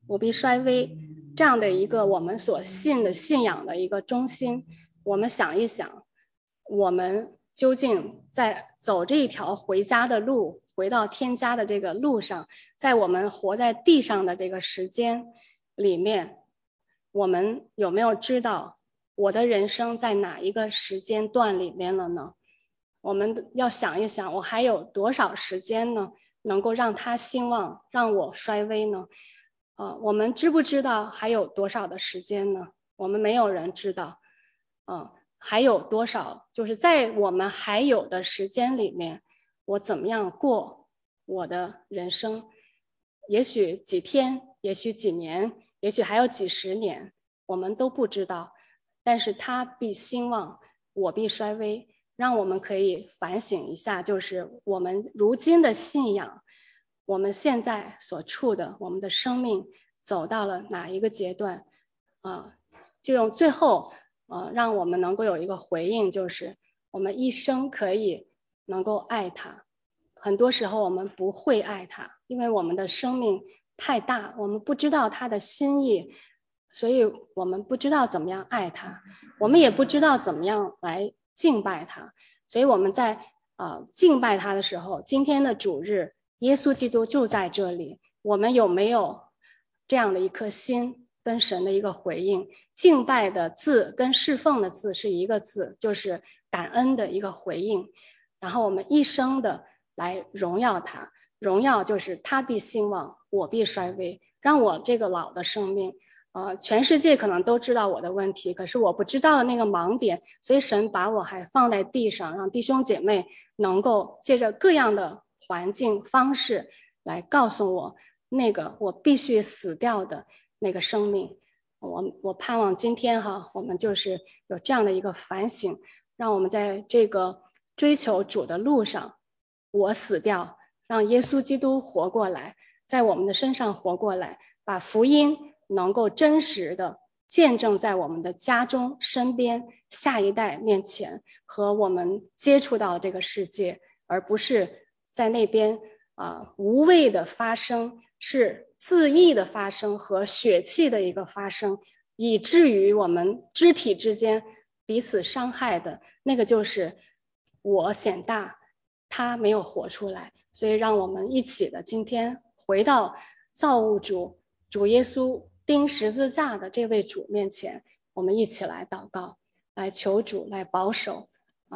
我必衰微，这样的一个我们所信的信仰的一个中心。我们想一想，我们究竟在走这一条回家的路，回到天家的这个路上，在我们活在地上的这个时间里面，我们有没有知道我的人生在哪一个时间段里面了呢？我们要想一想，我还有多少时间呢，能够让他兴旺，让我衰微呢？我们知不知道还有多少的时间呢？我们没有人知道。还有多少？就是在我们还有的时间里面，我怎么样过我的人生？也许几天，也许几年，也许还有几十年，我们都不知道。但是他必兴旺，我必衰微。让我们可以反省一下，就是我们如今的信仰，我们现在所处的我们的生命走到了哪一个阶段？就用最后让我们能够有一个回应，就是我们一生可以能够爱他。很多时候我们不会爱他，因为我们的生命太大，我们不知道他的心意，所以我们不知道怎么样爱他，我们也不知道怎么样来敬拜他。所以我们在敬拜他的时候，今天的主日，耶稣基督就在这里，我们有没有这样的一颗心跟神的一个回应？敬拜的字跟侍奉的字是一个字，就是感恩的一个回应。然后我们一生的来荣耀他，荣耀就是他必兴旺，我必衰微。让我这个老的生命全世界可能都知道我的问题，可是我不知道的那个盲点，所以神把我还放在地上，让弟兄姐妹能够借着各样的环境方式来告诉我那个我必须死掉的那个生命。我盼望今天我们就是有这样的一个反省，让我们在这个追求主的路上，我死掉，让耶稣基督活过来，在我们的身上活过来，把福音能够真实的见证在我们的家中、身边、下一代面前，和我们接触到这个世界，而不是在那边无谓的发生，是自意的发生和血气的一个发生，以至于我们肢体之间彼此伤害的那个就是我显大，他没有活出来。所以让我们一起的今天回到造物主耶稣钉十字架的这位主面前，我们一起来祷告，来求主来保守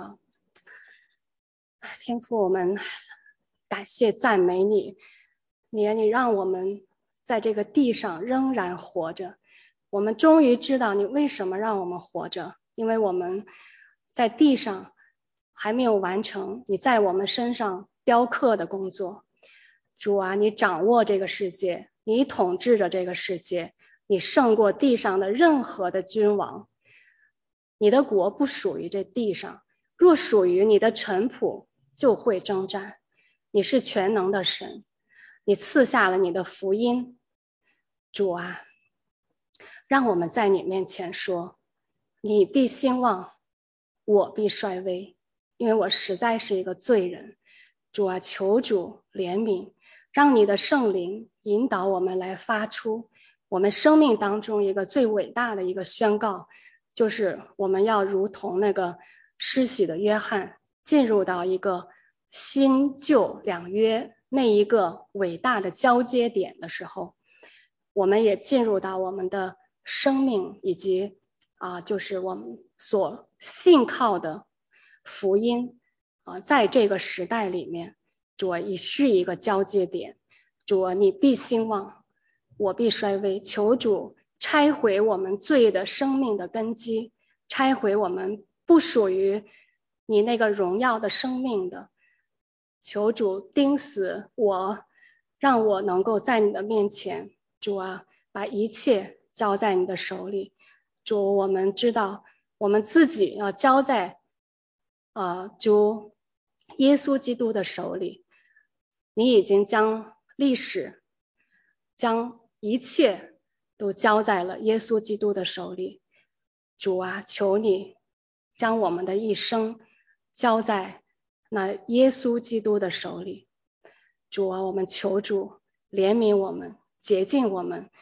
天父，我们感谢赞美你，你让我们在这个地上仍然活着。我们终于知道你为什么让我们活着，因为我们在地上还没有完成你在我们身上雕刻的工作。主啊，你掌握这个世界，你统治着这个世界，你胜过地上的任何的君王。你的国不属于这地上，若属于你的臣仆，就会征战。你是全能的神，你赐下了你的福音。主啊，让我们在你面前说，你必兴旺，我必衰微，因为我实在是一个罪人。主啊，求主怜悯，让你的圣灵引导我们来发出我们生命当中一个最伟大的一个宣告，就是我们要如同那个施洗的约翰，进入到一个新旧两约那一个伟大的交接点的时候，我们也进入到我们的生命以及就是我们所信靠的福音在这个时代里面，主啊，已是一个交接点。主啊，你必兴旺，我必衰微。求主拆毁我们罪的生命的根基，拆毁我们不属于你那个荣耀的生命的。求主钉死我，让我能够在你的面前，主啊，把一切交在你的手里。主，我们知道我们自己要交在主耶稣基督的手里。你已经将历史，将一切都交在了耶稣基督的手里。主啊，求你将我们的一生交在那耶稣基督的手里。主啊，我们求主怜悯我们，洁净我们，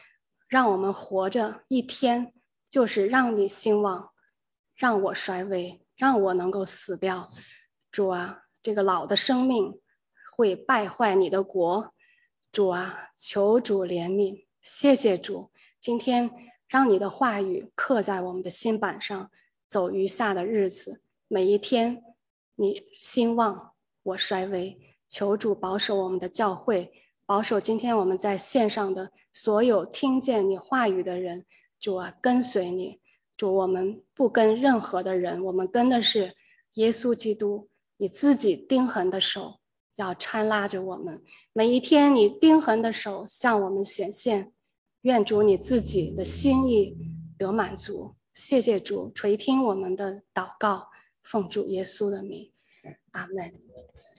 让我们活着一天就是让你兴旺，让我衰微，让我能够死掉。主啊，这个老的生命会败坏你的国。主啊，求主怜悯，谢谢主，今天让你的话语刻在我们的心板上，走余下的日子，每一天你兴旺，我衰微。求主保守我们的教会，保守今天我们在线上的所有听见你话语的人。主啊，跟随你。主，我们不跟任何的人，我们跟的是耶稣基督，你自己钉痕的手要搀拉着我们，每一天你钉痕的手向我们显现。愿主你自己的心意得满足。谢谢主垂听我们的祷告，奉主耶稣的名，阿们。